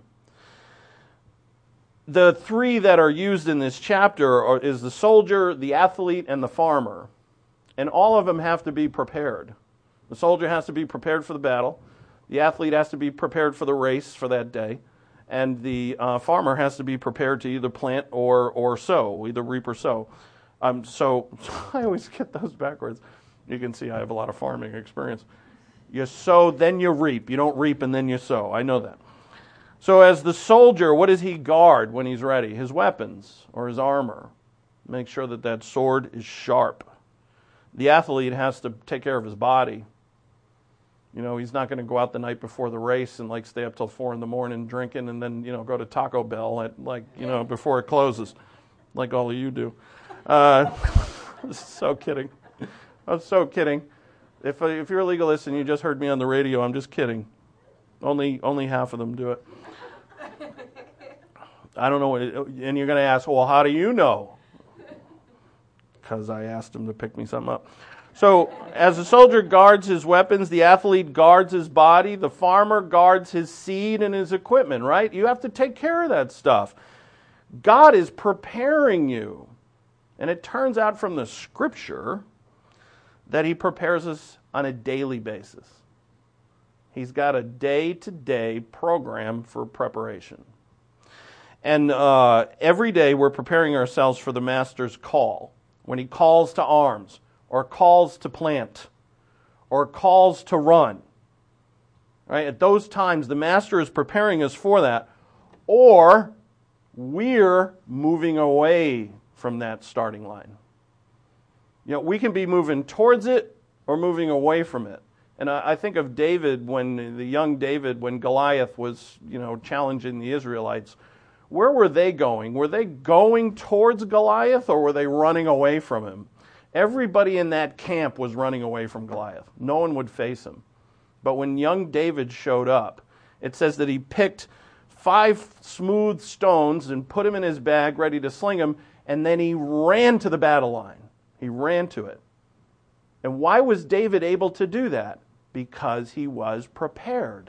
The three that are used in this chapter are, is the soldier, the athlete, and the farmer. And all of them have to be prepared. The soldier has to be prepared for the battle. The athlete has to be prepared for the race for that day. And the uh, farmer has to be prepared to either plant or or sow, either reap or sow. Um, so I always get those backwards. You can see I have a lot of farming experience. You sow, then you reap. You don't reap and then you sow. I know that. So as the soldier, what does he guard when he's ready? His weapons or his armor. Make sure that that sword is sharp. The athlete has to take care of his body. You know, he's not going to go out the night before the race and like stay up till four in the morning drinking and then, you know, go to Taco Bell at like, you know, before it closes, like all of you do. Uh, so kidding. I'm so kidding. If if you're a legalist and you just heard me on the radio, I'm just kidding. Only only half of them do it. I don't know what it, and you're going to ask, well, how do you know? Because I asked him to pick me something up. So, as the soldier guards his weapons, the athlete guards his body, the farmer guards his seed and his equipment, right? You have to take care of that stuff. God is preparing you. And it turns out from the Scripture that he prepares us on a daily basis. He's got a day-to-day program for preparation. And uh, every day we're preparing ourselves for the Master's call. When he calls to arms, or calls to plant, or calls to run. Right? At those times, the Master is preparing us for that, or we're moving away from that starting line. You know, we can be moving towards it or moving away from it. And I, I think of David, when the young David, when Goliath was, you know, challenging the Israelites. Where were they going? Were they going towards Goliath, or were they running away from him? Everybody in that camp was running away from Goliath. No one would face him. But when young David showed up, it says that he picked five smooth stones and put them in his bag, ready to sling them, and then he ran to the battle line. He ran to it. And why was David able to do that? Because he was prepared.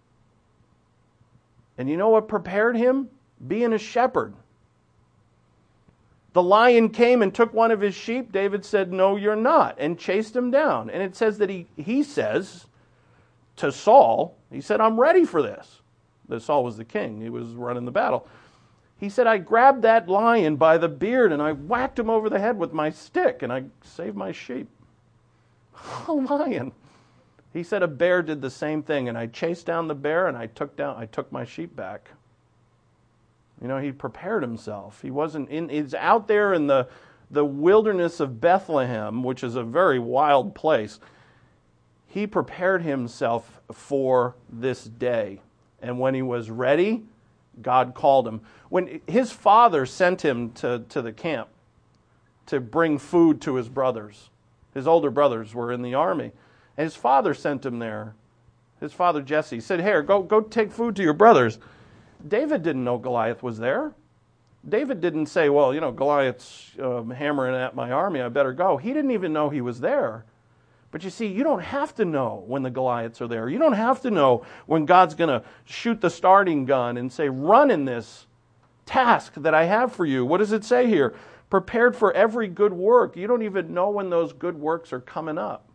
And you know what prepared him? Being a shepherd. The lion came and took one of his sheep. David said, no, you're not, and chased him down. And it says that he, he says to Saul, he said, I'm ready for this. That Saul was the king. He was running the battle. He said, I grabbed that lion by the beard and I whacked him over the head with my stick and I saved my sheep. A lion. He said a bear did the same thing, and I chased down the bear, and I took down, I took my sheep back. You know, he prepared himself. He wasn't in, he's out there in the, the wilderness of Bethlehem, which is a very wild place. He prepared himself for this day. And when he was ready, God called him. When his father sent him to, to the camp to bring food to his brothers, his older brothers were in the army, and his father sent him there. His father Jesse said, "Here, go, go take food to your brothers." David didn't know Goliath was there. David didn't say, well, you know, Goliath's um, hammering at my army, I better go. He didn't even know he was there. But you see, you don't have to know when the Goliaths are there. You don't have to know when God's going to shoot the starting gun and say, run in this task that I have for you. What does it say here? Prepared for every good work. You don't even know when those good works are coming up.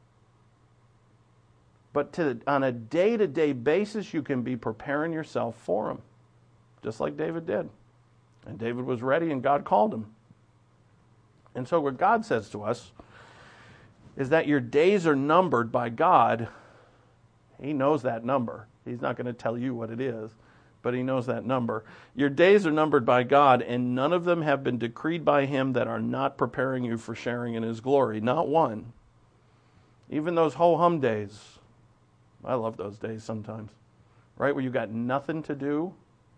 But to, on a day-to-day basis, you can be preparing yourself for them. Just like David did. And David was ready and God called him. And so what God says to us is that your days are numbered by God. He knows that number. He's not going to tell you what it is, but he knows that number. Your days are numbered by God, and none of them have been decreed by him that are not preparing you for sharing in his glory. Not one. Even those ho-hum days. I love those days sometimes. Right, where you got nothing to do.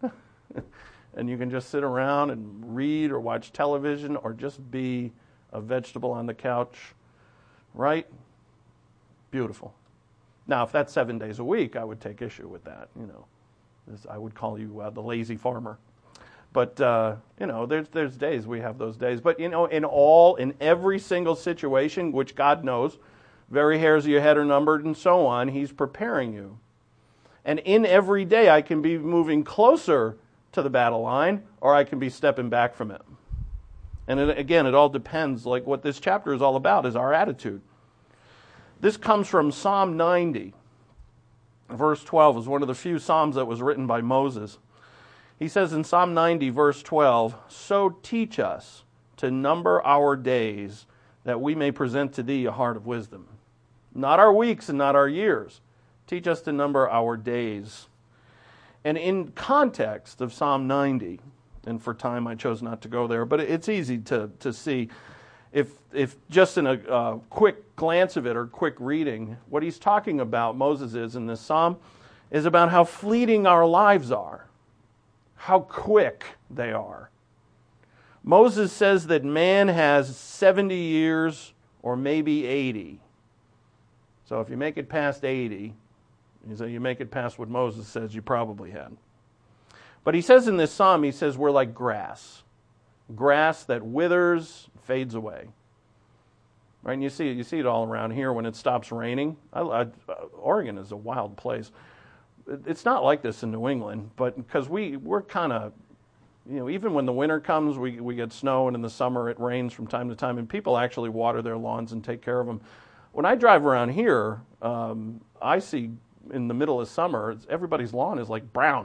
And you can just sit around and read or watch television or just be a vegetable on the couch. Right? Beautiful. Now, if that's seven days a week, I would take issue with that. You know, I would call you uh, the lazy farmer. But, uh, you know, there's there's days we have those days. But, you know, in all, in every single situation, which God knows, very hairs of your head are numbered and so on, he's preparing you. And in every day, I can be moving closer to the battle line, or I can be stepping back from it. And it, again, it all depends. Like what this chapter is all about is our attitude. This comes from Psalm ninety. Verse twelve is one of the few psalms that was written by Moses. He says in Psalm ninety, verse twelve, "So teach us to number our days, that we may present to thee a heart of wisdom." Not our weeks and not our years. Teach us to number our days. And in context of Psalm ninety, and for time I chose not to go there, but it's easy to, to see, if if just in a uh, quick glance of it or quick reading, what he's talking about, Moses is in this psalm, is about how fleeting our lives are, how quick they are. Moses says that man has seventy years or maybe eighty. So if you make it past eighty, so you make it past what Moses says you probably had. But he says in this psalm, he says we're like grass. Grass that withers, fades away. Right? And you see it, you see it all around here when it stops raining. I, I, Oregon is a wild place. It's not like this in New England, but because we, we're kind of, you know, even when the winter comes, we, we get snow, and in the summer it rains from time to time, and people actually water their lawns and take care of them. When I drive around here, um, I see in the middle of summer, everybody's lawn is like brown.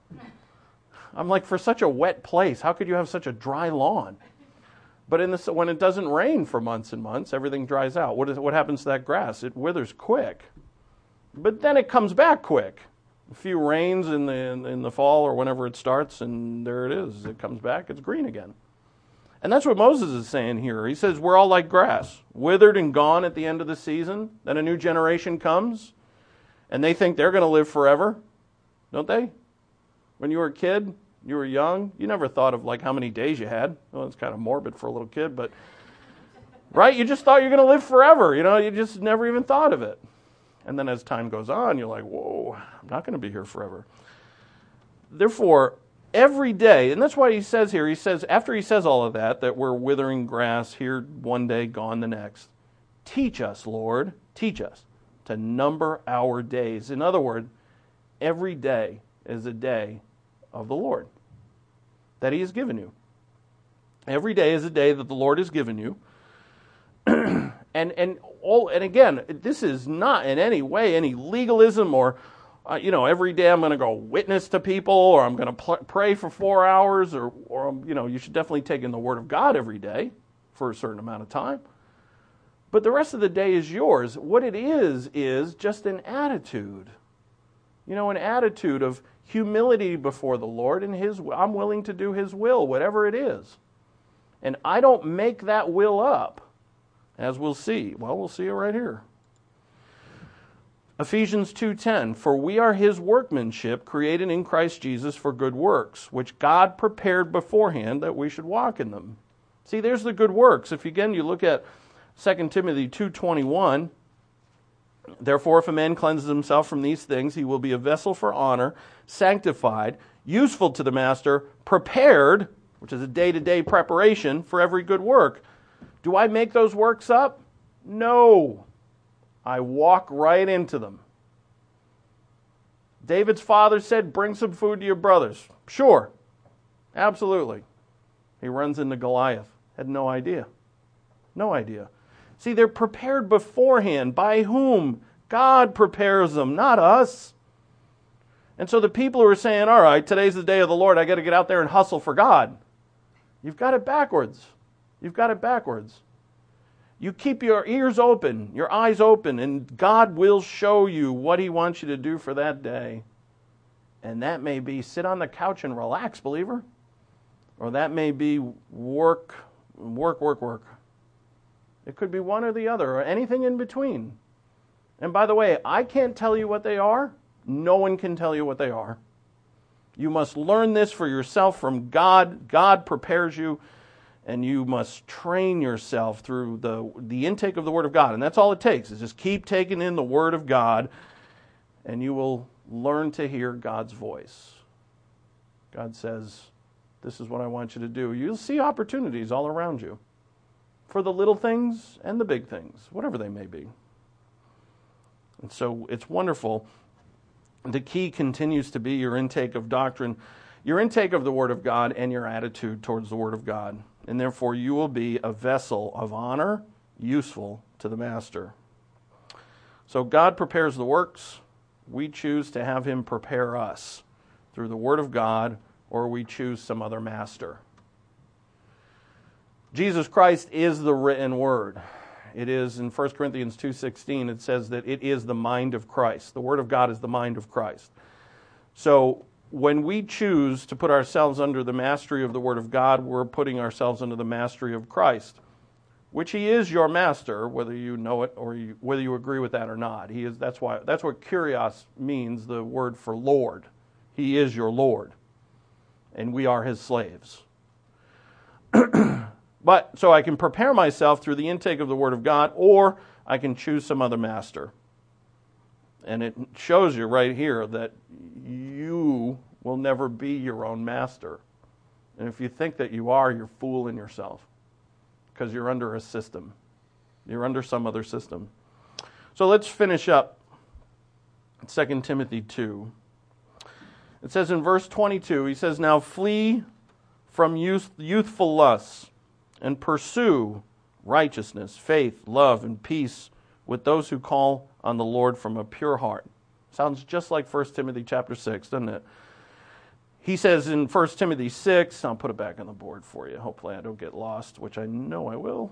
I'm like, for such a wet place, how could you have such a dry lawn? But in the, when it doesn't rain for months and months, everything dries out. What is, what happens to that grass? It withers quick. But then it comes back quick. A few rains in the in, in the fall or whenever it starts, and there it is. It comes back, it's green again. And that's what Moses is saying here. He says we're all like grass, withered and gone at the end of the season. Then a new generation comes, and they think they're going to live forever, don't they? When you were a kid, you were young, you never thought of like how many days you had. Well, it's kind of morbid for a little kid, but right? You just thought you're going to live forever. You know, you just never even thought of it. And then as time goes on, you're like, whoa, I'm not going to be here forever. Therefore, every day, and that's why he says here, he says, after he says all of that, that we're withering grass here one day, gone the next, teach us, Lord, teach us to number our days. In other words, every day is a day of the Lord that he has given you. Every day is a day that the Lord has given you. and and all and again, this is not in any way any legalism or uh, you know, every day I'm going to go witness to people, or I'm going to pl- pray for four hours, or or you know, you should definitely take in the Word of God every day for a certain amount of time. But the rest of the day is yours. What it is, is just an attitude. You know, an attitude of humility before the Lord and His. I'm willing to do His will, whatever it is. And I don't make that will up, as we'll see. Well, we'll see it right here. Ephesians two ten, for we are His workmanship, created in Christ Jesus for good works, which God prepared beforehand that we should walk in them. See, there's the good works. If again you look at Second Timothy two twenty-one, therefore if a man cleanses himself from these things, he will be a vessel for honor, sanctified, useful to the master, prepared, which is a day-to-day preparation for every good work. Do I make those works up? No. I walk right into them. David's father said, bring some food to your brothers. Sure. Absolutely. He runs into Goliath. Had no idea. No idea. See, they're prepared beforehand. By whom? God prepares them, not us. And so the people who are saying, all right, today's the day of the Lord, I got to get out there and hustle for God. You've got it backwards. You've got it backwards. You keep your ears open, your eyes open, and God will show you what He wants you to do for that day. And that may be sit on the couch and relax, believer. Or that may be work, work, work, work. It could be one or the other, or anything in between. And by the way, I can't tell you what they are. No one can tell you what they are. You must learn this for yourself from God. God prepares you. And you must train yourself through the, the intake of the Word of God. And that's all it takes, is just keep taking in the Word of God, and you will learn to hear God's voice. God says, this is what I want you to do. You'll see opportunities all around you for the little things and the big things, whatever they may be. And so it's wonderful. The key continues to be your intake of doctrine, your intake of the Word of God, and your attitude towards the Word of God. And therefore you will be a vessel of honor, useful to the master. So God prepares the works. We choose to have Him prepare us through the Word of God, or we choose some other master. Jesus Christ is the written Word. It is in First Corinthians two sixteen, it says that it is the mind of Christ. The Word of God is the mind of Christ. So when we choose to put ourselves under the mastery of the Word of God, we're putting ourselves under the mastery of Christ, which He is your master, whether you know it or you, whether you agree with that or not. He is. That's why. That's what kurios means, the word for Lord. He is your Lord, and we are His slaves. But so I can prepare myself through the intake of the Word of God, or I can choose some other master. And it shows you right here that you will never be your own master. And if you think that you are, you're fooling yourself, because you're under a system. You're under some other system. So let's finish up Second Timothy two. It says in verse twenty-two, he says, now flee from youth, youthful lusts and pursue righteousness, faith, love, and peace with those who call on the Lord from a pure heart. Sounds just like First Timothy chapter six, doesn't it? He says in First Timothy six, I'll put it back on the board for you. Hopefully I don't get lost, which I know I will.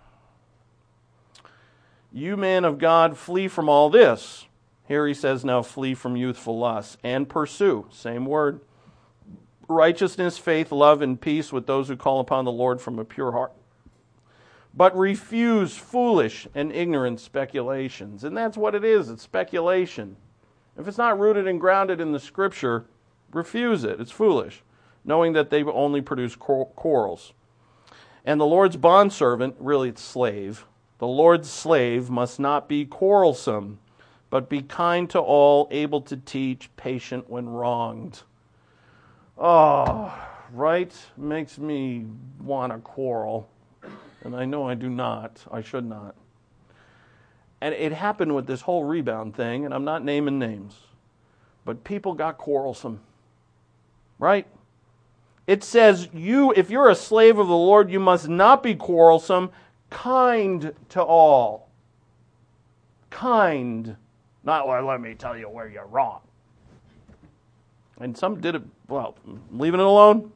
You, man of God, flee from all this. Here he says, now flee from youthful lusts and pursue, same word, righteousness, faith, love, and peace with those who call upon the Lord from a pure heart. But refuse foolish and ignorant speculations. And that's what it is. It's speculation. If it's not rooted and grounded in the Scripture, refuse it. It's foolish, knowing that they only produce quarrels. And the Lord's bondservant, really it's slave, the Lord's slave must not be quarrelsome, but be kind to all, able to teach, patient when wronged. Oh, right? Makes me want to quarrel. And I know I do not. I should not. And it happened with this whole rebound thing, and I'm not naming names, but people got quarrelsome. Right? It says, you, if you're a slave of the Lord, you must not be quarrelsome, kind to all. Kind. Not, well, let me tell you where you're wrong. And some did it, well, leaving it alone.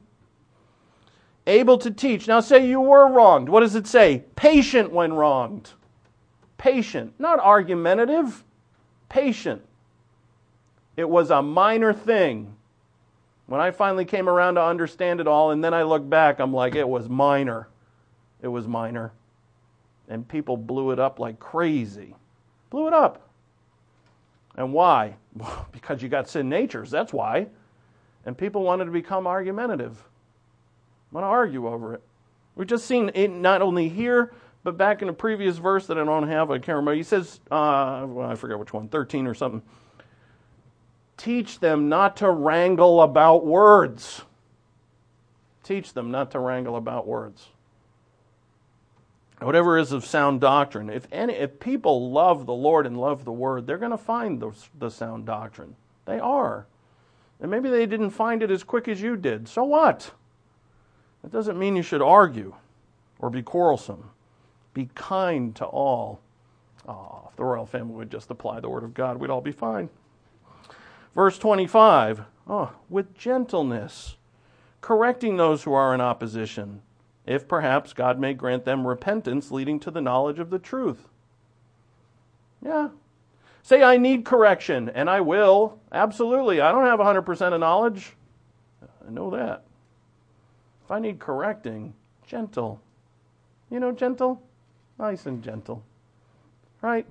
Able to teach. Now say you were wronged. What does it say? Patient when wronged. Patient, not argumentative, patient. It was a minor thing. When I finally came around to understand it all, and then I look back, I'm like, it was minor. It was minor. And people blew it up like crazy. Blew it up. And why? Well, because you got sin natures, that's why. And people wanted to become argumentative. Want to argue over it. We've just seen it not only here, but back in the previous verse that I don't have, I can't remember. He says, uh, well, I forget which one, thirteen or something. Teach them not to wrangle about words. Teach them not to wrangle about words. Whatever is of sound doctrine. If any, if people love the Lord and love the Word, they're going to find the, the sound doctrine. They are. And maybe they didn't find it as quick as you did. So what? It doesn't mean you should argue or be quarrelsome. Be kind to all. Oh, if the royal family would just apply the Word of God, we'd all be fine. Verse twenty-five, oh, with gentleness, correcting those who are in opposition, if perhaps God may grant them repentance leading to the knowledge of the truth. Yeah. Say, I need correction, and I will. Absolutely. I don't have one hundred percent of knowledge. I know that. If I need correcting, gentle. You know, gentle? Nice and gentle. Right?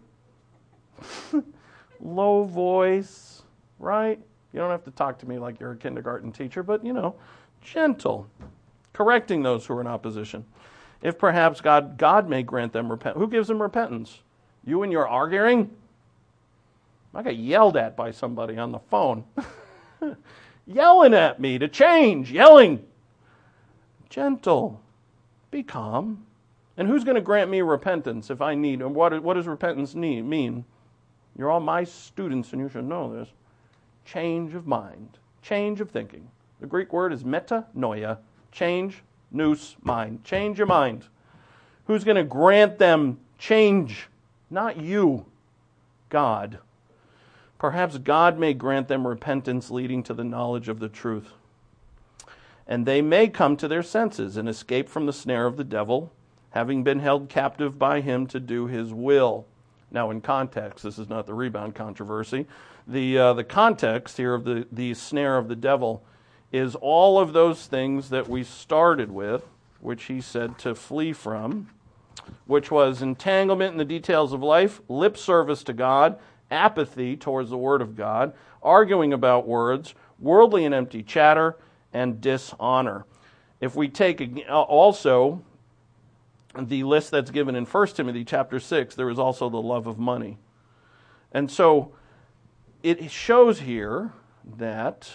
Low voice. Right? You don't have to talk to me like you're a kindergarten teacher, but, you know, gentle. Correcting those who are in opposition. If perhaps God God may grant them repentance. Who gives them repentance? You and your arguing? I got yelled at by somebody on the phone. Yelling at me to change. Yelling. Gentle. Be calm. And who's going to grant me repentance if I need? And what, what does repentance need, mean? You're all my students and you should know this. Change of mind. Change of thinking. The Greek word is metanoia. Change, nous, mind. Change your mind. Who's going to grant them change? Not you. God. Perhaps God may grant them repentance leading to the knowledge of the truth. And they may come to their senses and escape from the snare of the devil, having been held captive by him to do his will. Now, in context, this is not the rebound controversy. The uh, the context here of the, the snare of the devil is all of those things that we started with, which he said to flee from, which was entanglement in the details of life, lip service to God, apathy towards the Word of God, arguing about words, worldly and empty chatter, and dishonor. If we take also the list that's given in First Timothy chapter six, there is also the love of money. And so it shows here that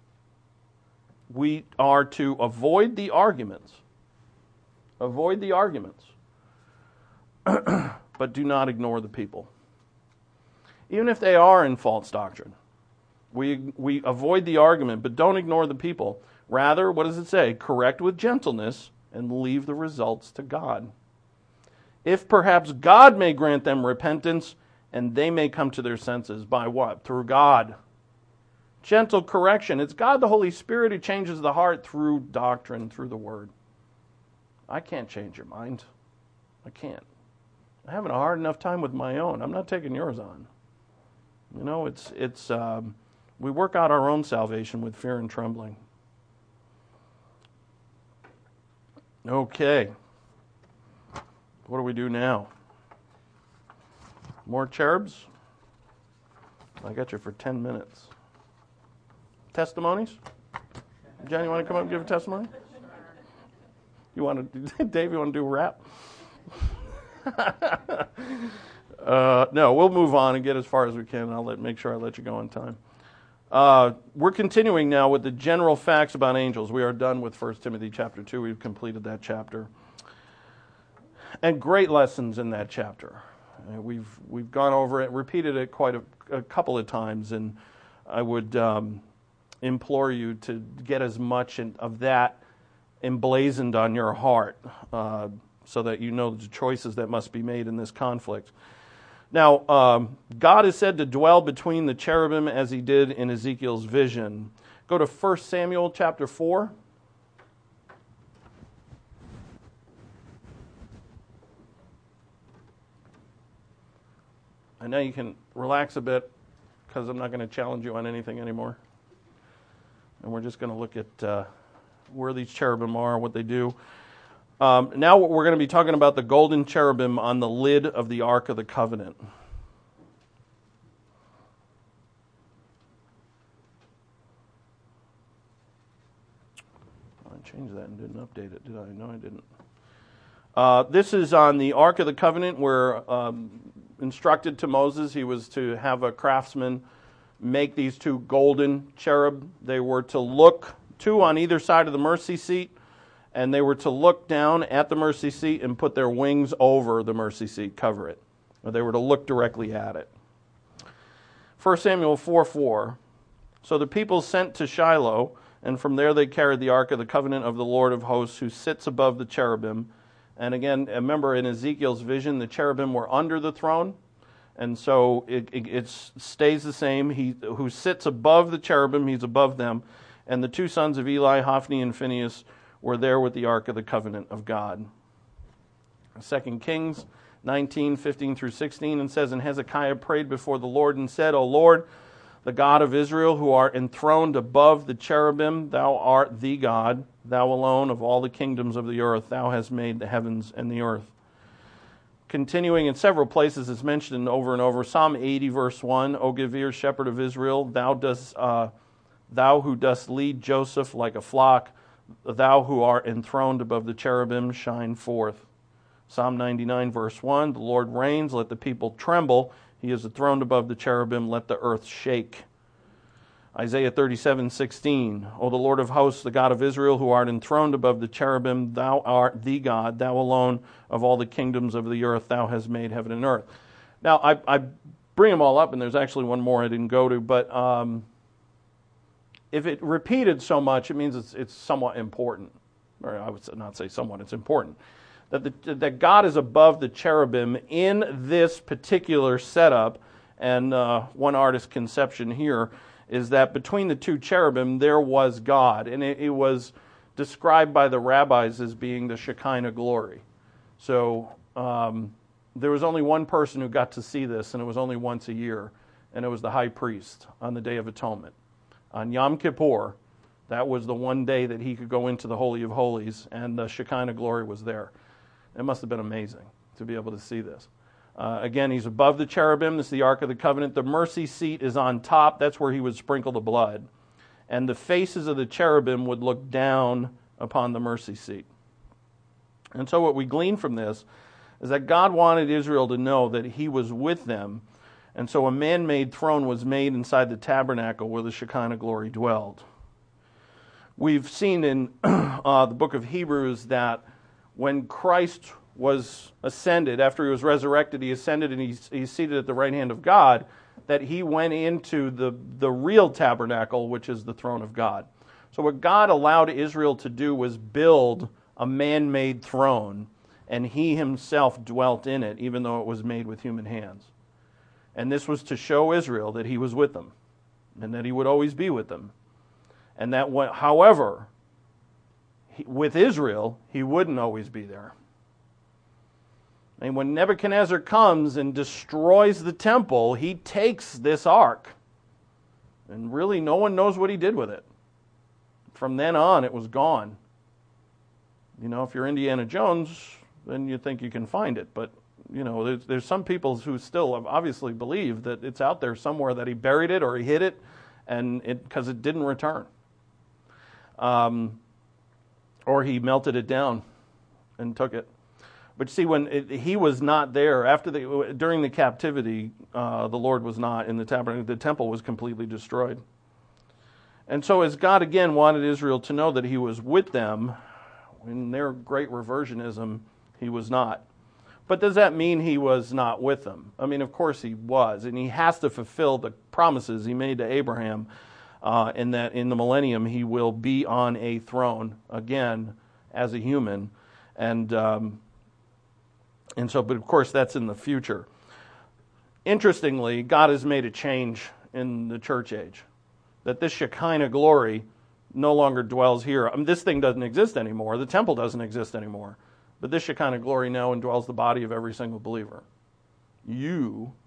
we are to avoid the arguments. Avoid the arguments. But do not ignore the people. Even if they are in false doctrine. We we avoid the argument, but don't ignore the people. Rather, what does it say? Correct with gentleness and leave the results to God. If perhaps God may grant them repentance and they may come to their senses. By what? Through God. Gentle correction. It's God the Holy Spirit who changes the heart through doctrine, through the Word. I can't change your mind. I can't. I'm having a hard enough time with my own. I'm not taking yours on. You know, it's it's um, we work out our own salvation with fear and trembling. Okay. What do we do now? More cherubs? I got you for ten minutes. Testimonies? Jen, you want to come up and give a testimony? You want to, Dave, you want to do a rap? uh, no, we'll move on and get as far as we can. And I'll let, make sure I let you go on time. Uh, we're continuing now with the general facts about angels. We are done with First Timothy chapter two. We've completed that chapter. And great lessons in that chapter. Uh, we've we've gone over it, repeated it quite a, a couple of times, and I would um, implore you to get as much in, of that emblazoned on your heart uh, so that you know the choices that must be made in this conflict. Now, um, God is said to dwell between the cherubim as he did in Ezekiel's vision. Go to First Samuel chapter four. now you can relax a bit because I'm not going to challenge you on anything anymore. And we're just going to look at uh, where these cherubim are, what they do. Um, now we're going to be talking about the golden cherubim on the lid of the Ark of the Covenant. I changed that and didn't update it, did I? No, I didn't. Uh, this is on the Ark of the Covenant where um, instructed to Moses he was to have a craftsman make these two golden cherub. They were to look, two on either side of the mercy seat, and they were to look down at the mercy seat and put their wings over the mercy seat, cover it. Or they were to look directly at it. First Samuel four four. So the people sent to Shiloh, and from there they carried the Ark of the Covenant of the Lord of hosts, who sits above the cherubim. And again, remember in Ezekiel's vision, the cherubim were under the throne. And so it, it, it stays the same. He who sits above the cherubim, he's above them. And the two sons of Eli, Hophni and Phinehas, were there with the Ark of the Covenant of God. Second Kings nineteen, fifteen through sixteen, and says, And Hezekiah prayed before the Lord and said, O Lord, the God of Israel, who art enthroned above the cherubim, thou art the God, thou alone of all the kingdoms of the earth, thou hast made the heavens and the earth. Continuing in several places, it's mentioned over and over. Psalm eighty, verse one, O give ear, shepherd of Israel, thou dost, uh, thou who dost lead Joseph like a flock, thou who art enthroned above the cherubim, shine forth. Psalm ninety-nine, verse one, the Lord reigns, let the people tremble. He is enthroned above the cherubim, let the earth shake. Isaiah thirty-seven, sixteen, O the Lord of hosts, the God of Israel, who art enthroned above the cherubim, thou art the God, thou alone of all the kingdoms of the earth, thou hast made heaven and earth. Now, I, I bring them all up, and there's actually one more I didn't go to, but um, if it repeated so much, it means it's, it's somewhat important. Or I would not say somewhat, it's important. That, the, that God is above the cherubim in this particular setup, and uh, one artist's conception here is that between the two cherubim there was God, and it, it was described by the rabbis as being the Shekinah glory. So um, there was only one person who got to see this, and it was only once a year, and it was the high priest on the Day of Atonement. On Yom Kippur, that was the one day that he could go into the Holy of Holies, and the Shekinah glory was there. It must have been amazing to be able to see this. Uh, again, he's above the cherubim. This is the Ark of the Covenant. The mercy seat is on top. That's where he would sprinkle the blood. And the faces of the cherubim would look down upon the mercy seat. And so what we glean from this is that God wanted Israel to know that he was with them. And so a man-made throne was made inside the tabernacle where the Shekinah glory dwelled. We've seen in uh, the book of Hebrews that when Christ was ascended, after he was resurrected, he ascended and he's, he's seated at the right hand of God, that he went into the, the real tabernacle, which is the throne of God. So what God allowed Israel to do was build a man-made throne, and he himself dwelt in it, even though it was made with human hands. And this was to show Israel that he was with them, and that he would always be with them. And that, when, however, he, with Israel, he wouldn't always be there. And when Nebuchadnezzar comes and destroys the temple, he takes this ark. And really no one knows what he did with it. From then on, it was gone. You know, if you're Indiana Jones, then you think you can find it. But, you know, there's, there's some people who still obviously believe that it's out there somewhere, that he buried it or he hid it, and it because it didn't return. Um, or he melted it down and took it. But see, when it, he was not there after the during the captivity, uh, the Lord was not in the tabernacle. The temple was completely destroyed. And so, as God again wanted Israel to know that he was with them, in their great reversionism, he was not. But does that mean he was not with them? I mean, of course he was, and he has to fulfill the promises he made to Abraham, uh, in that in the millennium he will be on a throne again as a human, and. Um, And so, but of course, that's in the future. Interestingly, God has made a change in the church age. That this Shekinah glory no longer dwells here. I mean, this thing doesn't exist anymore. The temple doesn't exist anymore. But this Shekinah glory now indwells the body of every single believer. You,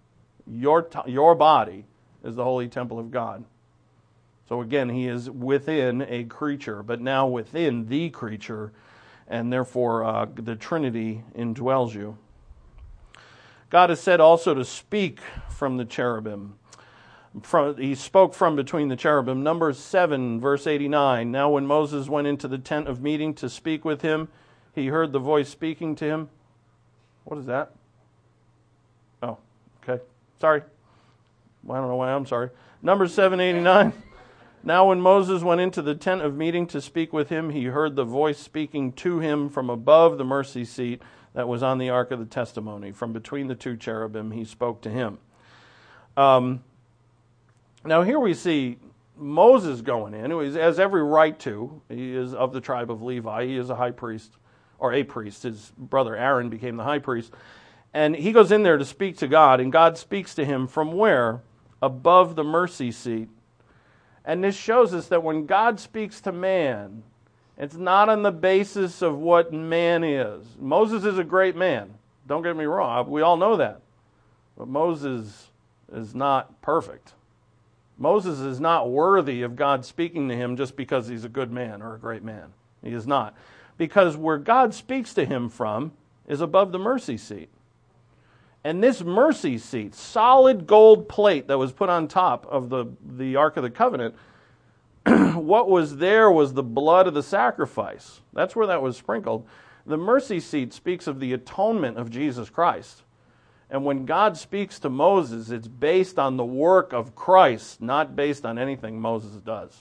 Your, t- your body is the holy temple of God. So again, he is within a creature, but now within the creature, and therefore uh, the Trinity indwells you. God is said also to speak from the cherubim. From, he spoke from between the cherubim. Numbers seven, verse eighty-nine. Now when Moses went into the tent of meeting to speak with him, he heard the voice speaking to him. What is that? Oh, okay. Sorry. Well, I don't know why I'm sorry. Numbers seven eighty-nine. Now when Moses went into the tent of meeting to speak with him, he heard the voice speaking to him from above the mercy seat that was on the ark of the testimony. From between the two cherubim, he spoke to him. Um, now here we see Moses going in, who has every right to. He is of the tribe of Levi. He is a high priest, or a priest. His brother Aaron became the high priest. And he goes in there to speak to God, and God speaks to him from where? Above the mercy seat. And this shows us that when God speaks to man, it's not on the basis of what man is. Moses is a great man. Don't get me wrong. We all know that. But Moses is not perfect. Moses is not worthy of God speaking to him just because he's a good man or a great man. He is not. Because where God speaks to him from is above the mercy seat. And this mercy seat, solid gold plate that was put on top of the, the Ark of the Covenant, what was there was the blood of the sacrifice. That's where that was sprinkled. The mercy seat speaks of the atonement of Jesus Christ. And when God speaks to Moses, it's based on the work of Christ, not based on anything Moses does.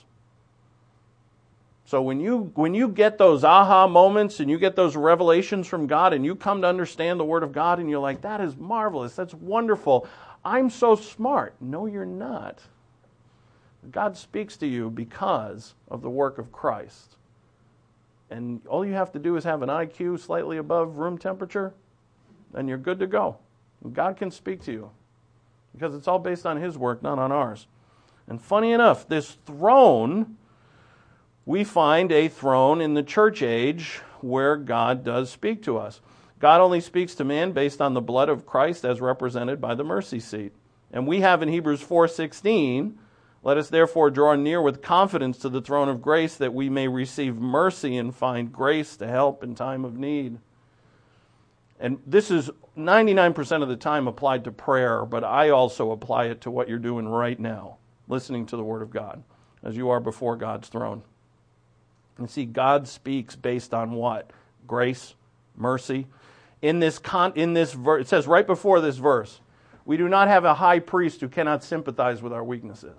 So when you when you get those aha moments and you get those revelations from God and you come to understand the Word of God and you're like, that is marvelous, that's wonderful, I'm so smart. No, you're not. God speaks to you because of the work of Christ. And all you have to do is have an I Q slightly above room temperature, and you're good to go. God can speak to you because it's all based on His work, not on ours. And funny enough, this throne, we find a throne in the church age where God does speak to us. God only speaks to man based on the blood of Christ as represented by the mercy seat. And we have in Hebrews four sixteen, let us therefore draw near with confidence to the throne of grace that we may receive mercy and find grace to help in time of need. And this is ninety-nine percent of the time applied to prayer, but I also apply it to what you're doing right now, listening to the Word of God, as you are before God's throne. And see, God speaks based on what? Grace, mercy. In this con- in this verse, it says right before this verse, we do not have a high priest who cannot sympathize with our weaknesses.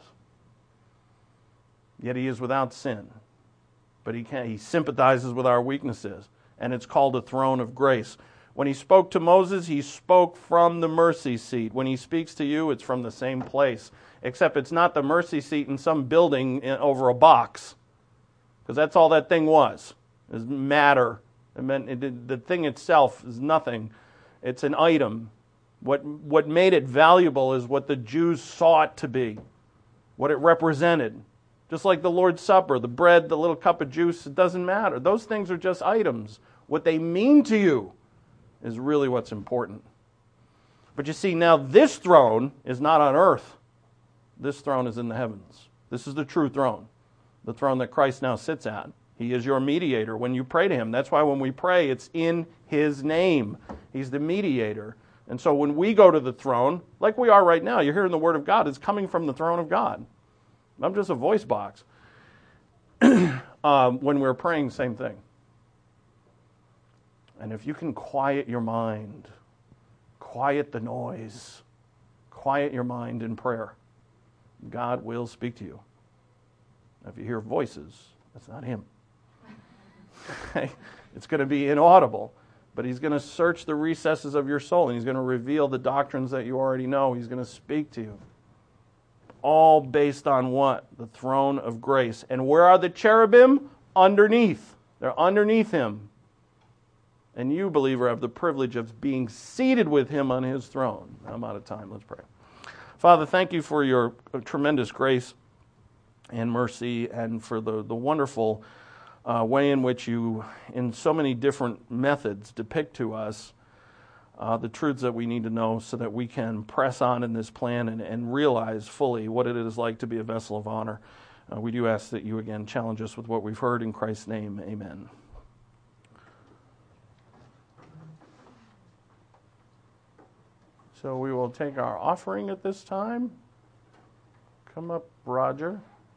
Yet he is without sin. But he can he sympathizes with our weaknesses. And it's called a throne of grace. When he spoke to Moses, he spoke from the mercy seat. When he speaks to you, it's from the same place. Except it's not the mercy seat in some building in, over a box. Because that's all that thing was. It was matter. It meant it, the thing itself is nothing. It's an item. What, what made it valuable is what the Jews saw it to be. What it represented. Just like the Lord's Supper, the bread, the little cup of juice, it doesn't matter. Those things are just items. What they mean to you is really what's important. But you see, now this throne is not on earth. This throne is in the heavens. This is the true throne. The throne that Christ now sits at. He is your mediator when you pray to Him. That's why when we pray, it's in His name. He's the mediator. And so when we go to the throne, like we are right now, you're hearing the Word of God. It's coming from the throne of God. I'm just a voice box. um, when we're praying, same thing. And if you can quiet your mind, quiet the noise, quiet your mind in prayer, God will speak to you. If you hear voices, that's not Him. It's going to be inaudible, but He's going to search the recesses of your soul, and He's going to reveal the doctrines that you already know. He's going to speak to you. All based on what? The throne of grace. And where are the cherubim? Underneath. They're underneath Him. And you, believer, have the privilege of being seated with Him on His throne. I'm out of time. Let's pray. Father, thank you for your tremendous grace and mercy, and for the, the wonderful uh, way in which you, in so many different methods, depict to us uh, the truths that we need to know so that we can press on in this plan and, and realize fully what it is like to be a vessel of honor. Uh, we do ask that you again challenge us with what we've heard. In Christ's name, amen. So we will take our offering at this time. Come up, Roger.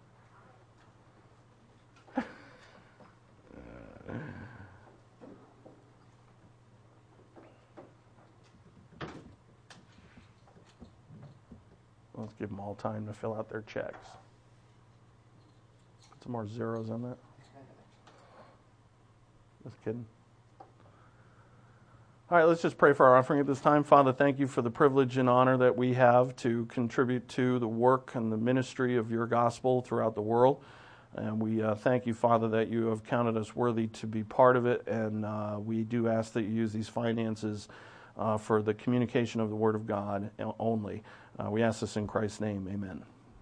Let's give them all time to fill out their checks. Put some more zeros on that. Just kidding. All right, let's just pray for our offering at this time. Father, thank you for the privilege and honor that we have to contribute to the work and the ministry of your gospel throughout the world. And we uh, thank you, Father, that you have counted us worthy to be part of it. And uh, we do ask that you use these finances uh, for the communication of the Word of God only. Uh, we ask this in Christ's name. Amen.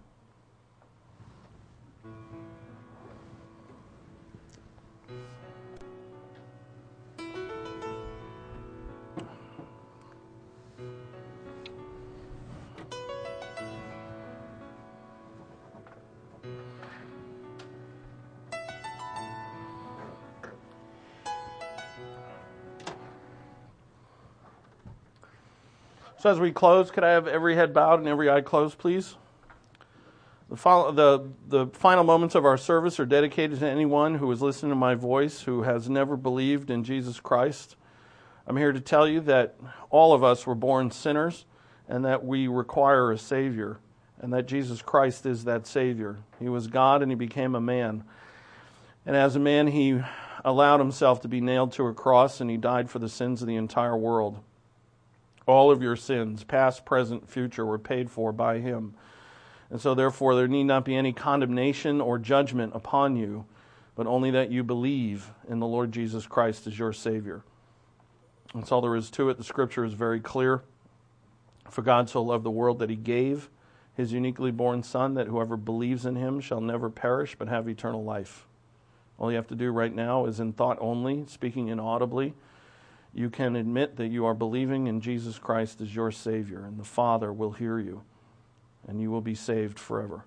So as we close, could I have every head bowed and every eye closed, please? The, follow, the, the final moments of our service are dedicated to anyone who is listening to my voice who has never believed in Jesus Christ. I'm here to tell you that all of us were born sinners and that we require a Savior, and that Jesus Christ is that Savior. He was God and he became a man. And as a man, he allowed himself to be nailed to a cross and he died for the sins of the entire world. All of your sins, past, present, future, were paid for by him. And so therefore there need not be any condemnation or judgment upon you, but only that you believe in the Lord Jesus Christ as your Savior. That's all there is to it. The Scripture is very clear. For God so loved the world that he gave his uniquely born Son, that whoever believes in him shall never perish but have eternal life. All you have to do right now is in thought only, speaking inaudibly, you can admit that you are believing in Jesus Christ as your Savior, and the Father will hear you, and you will be saved forever.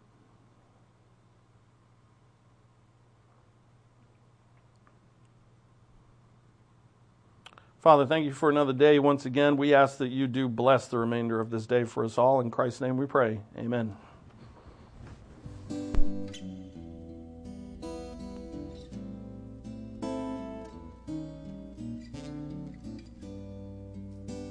Father, thank you for another day. Once again, we ask that you do bless the remainder of this day for us all. In Christ's name we pray. Amen.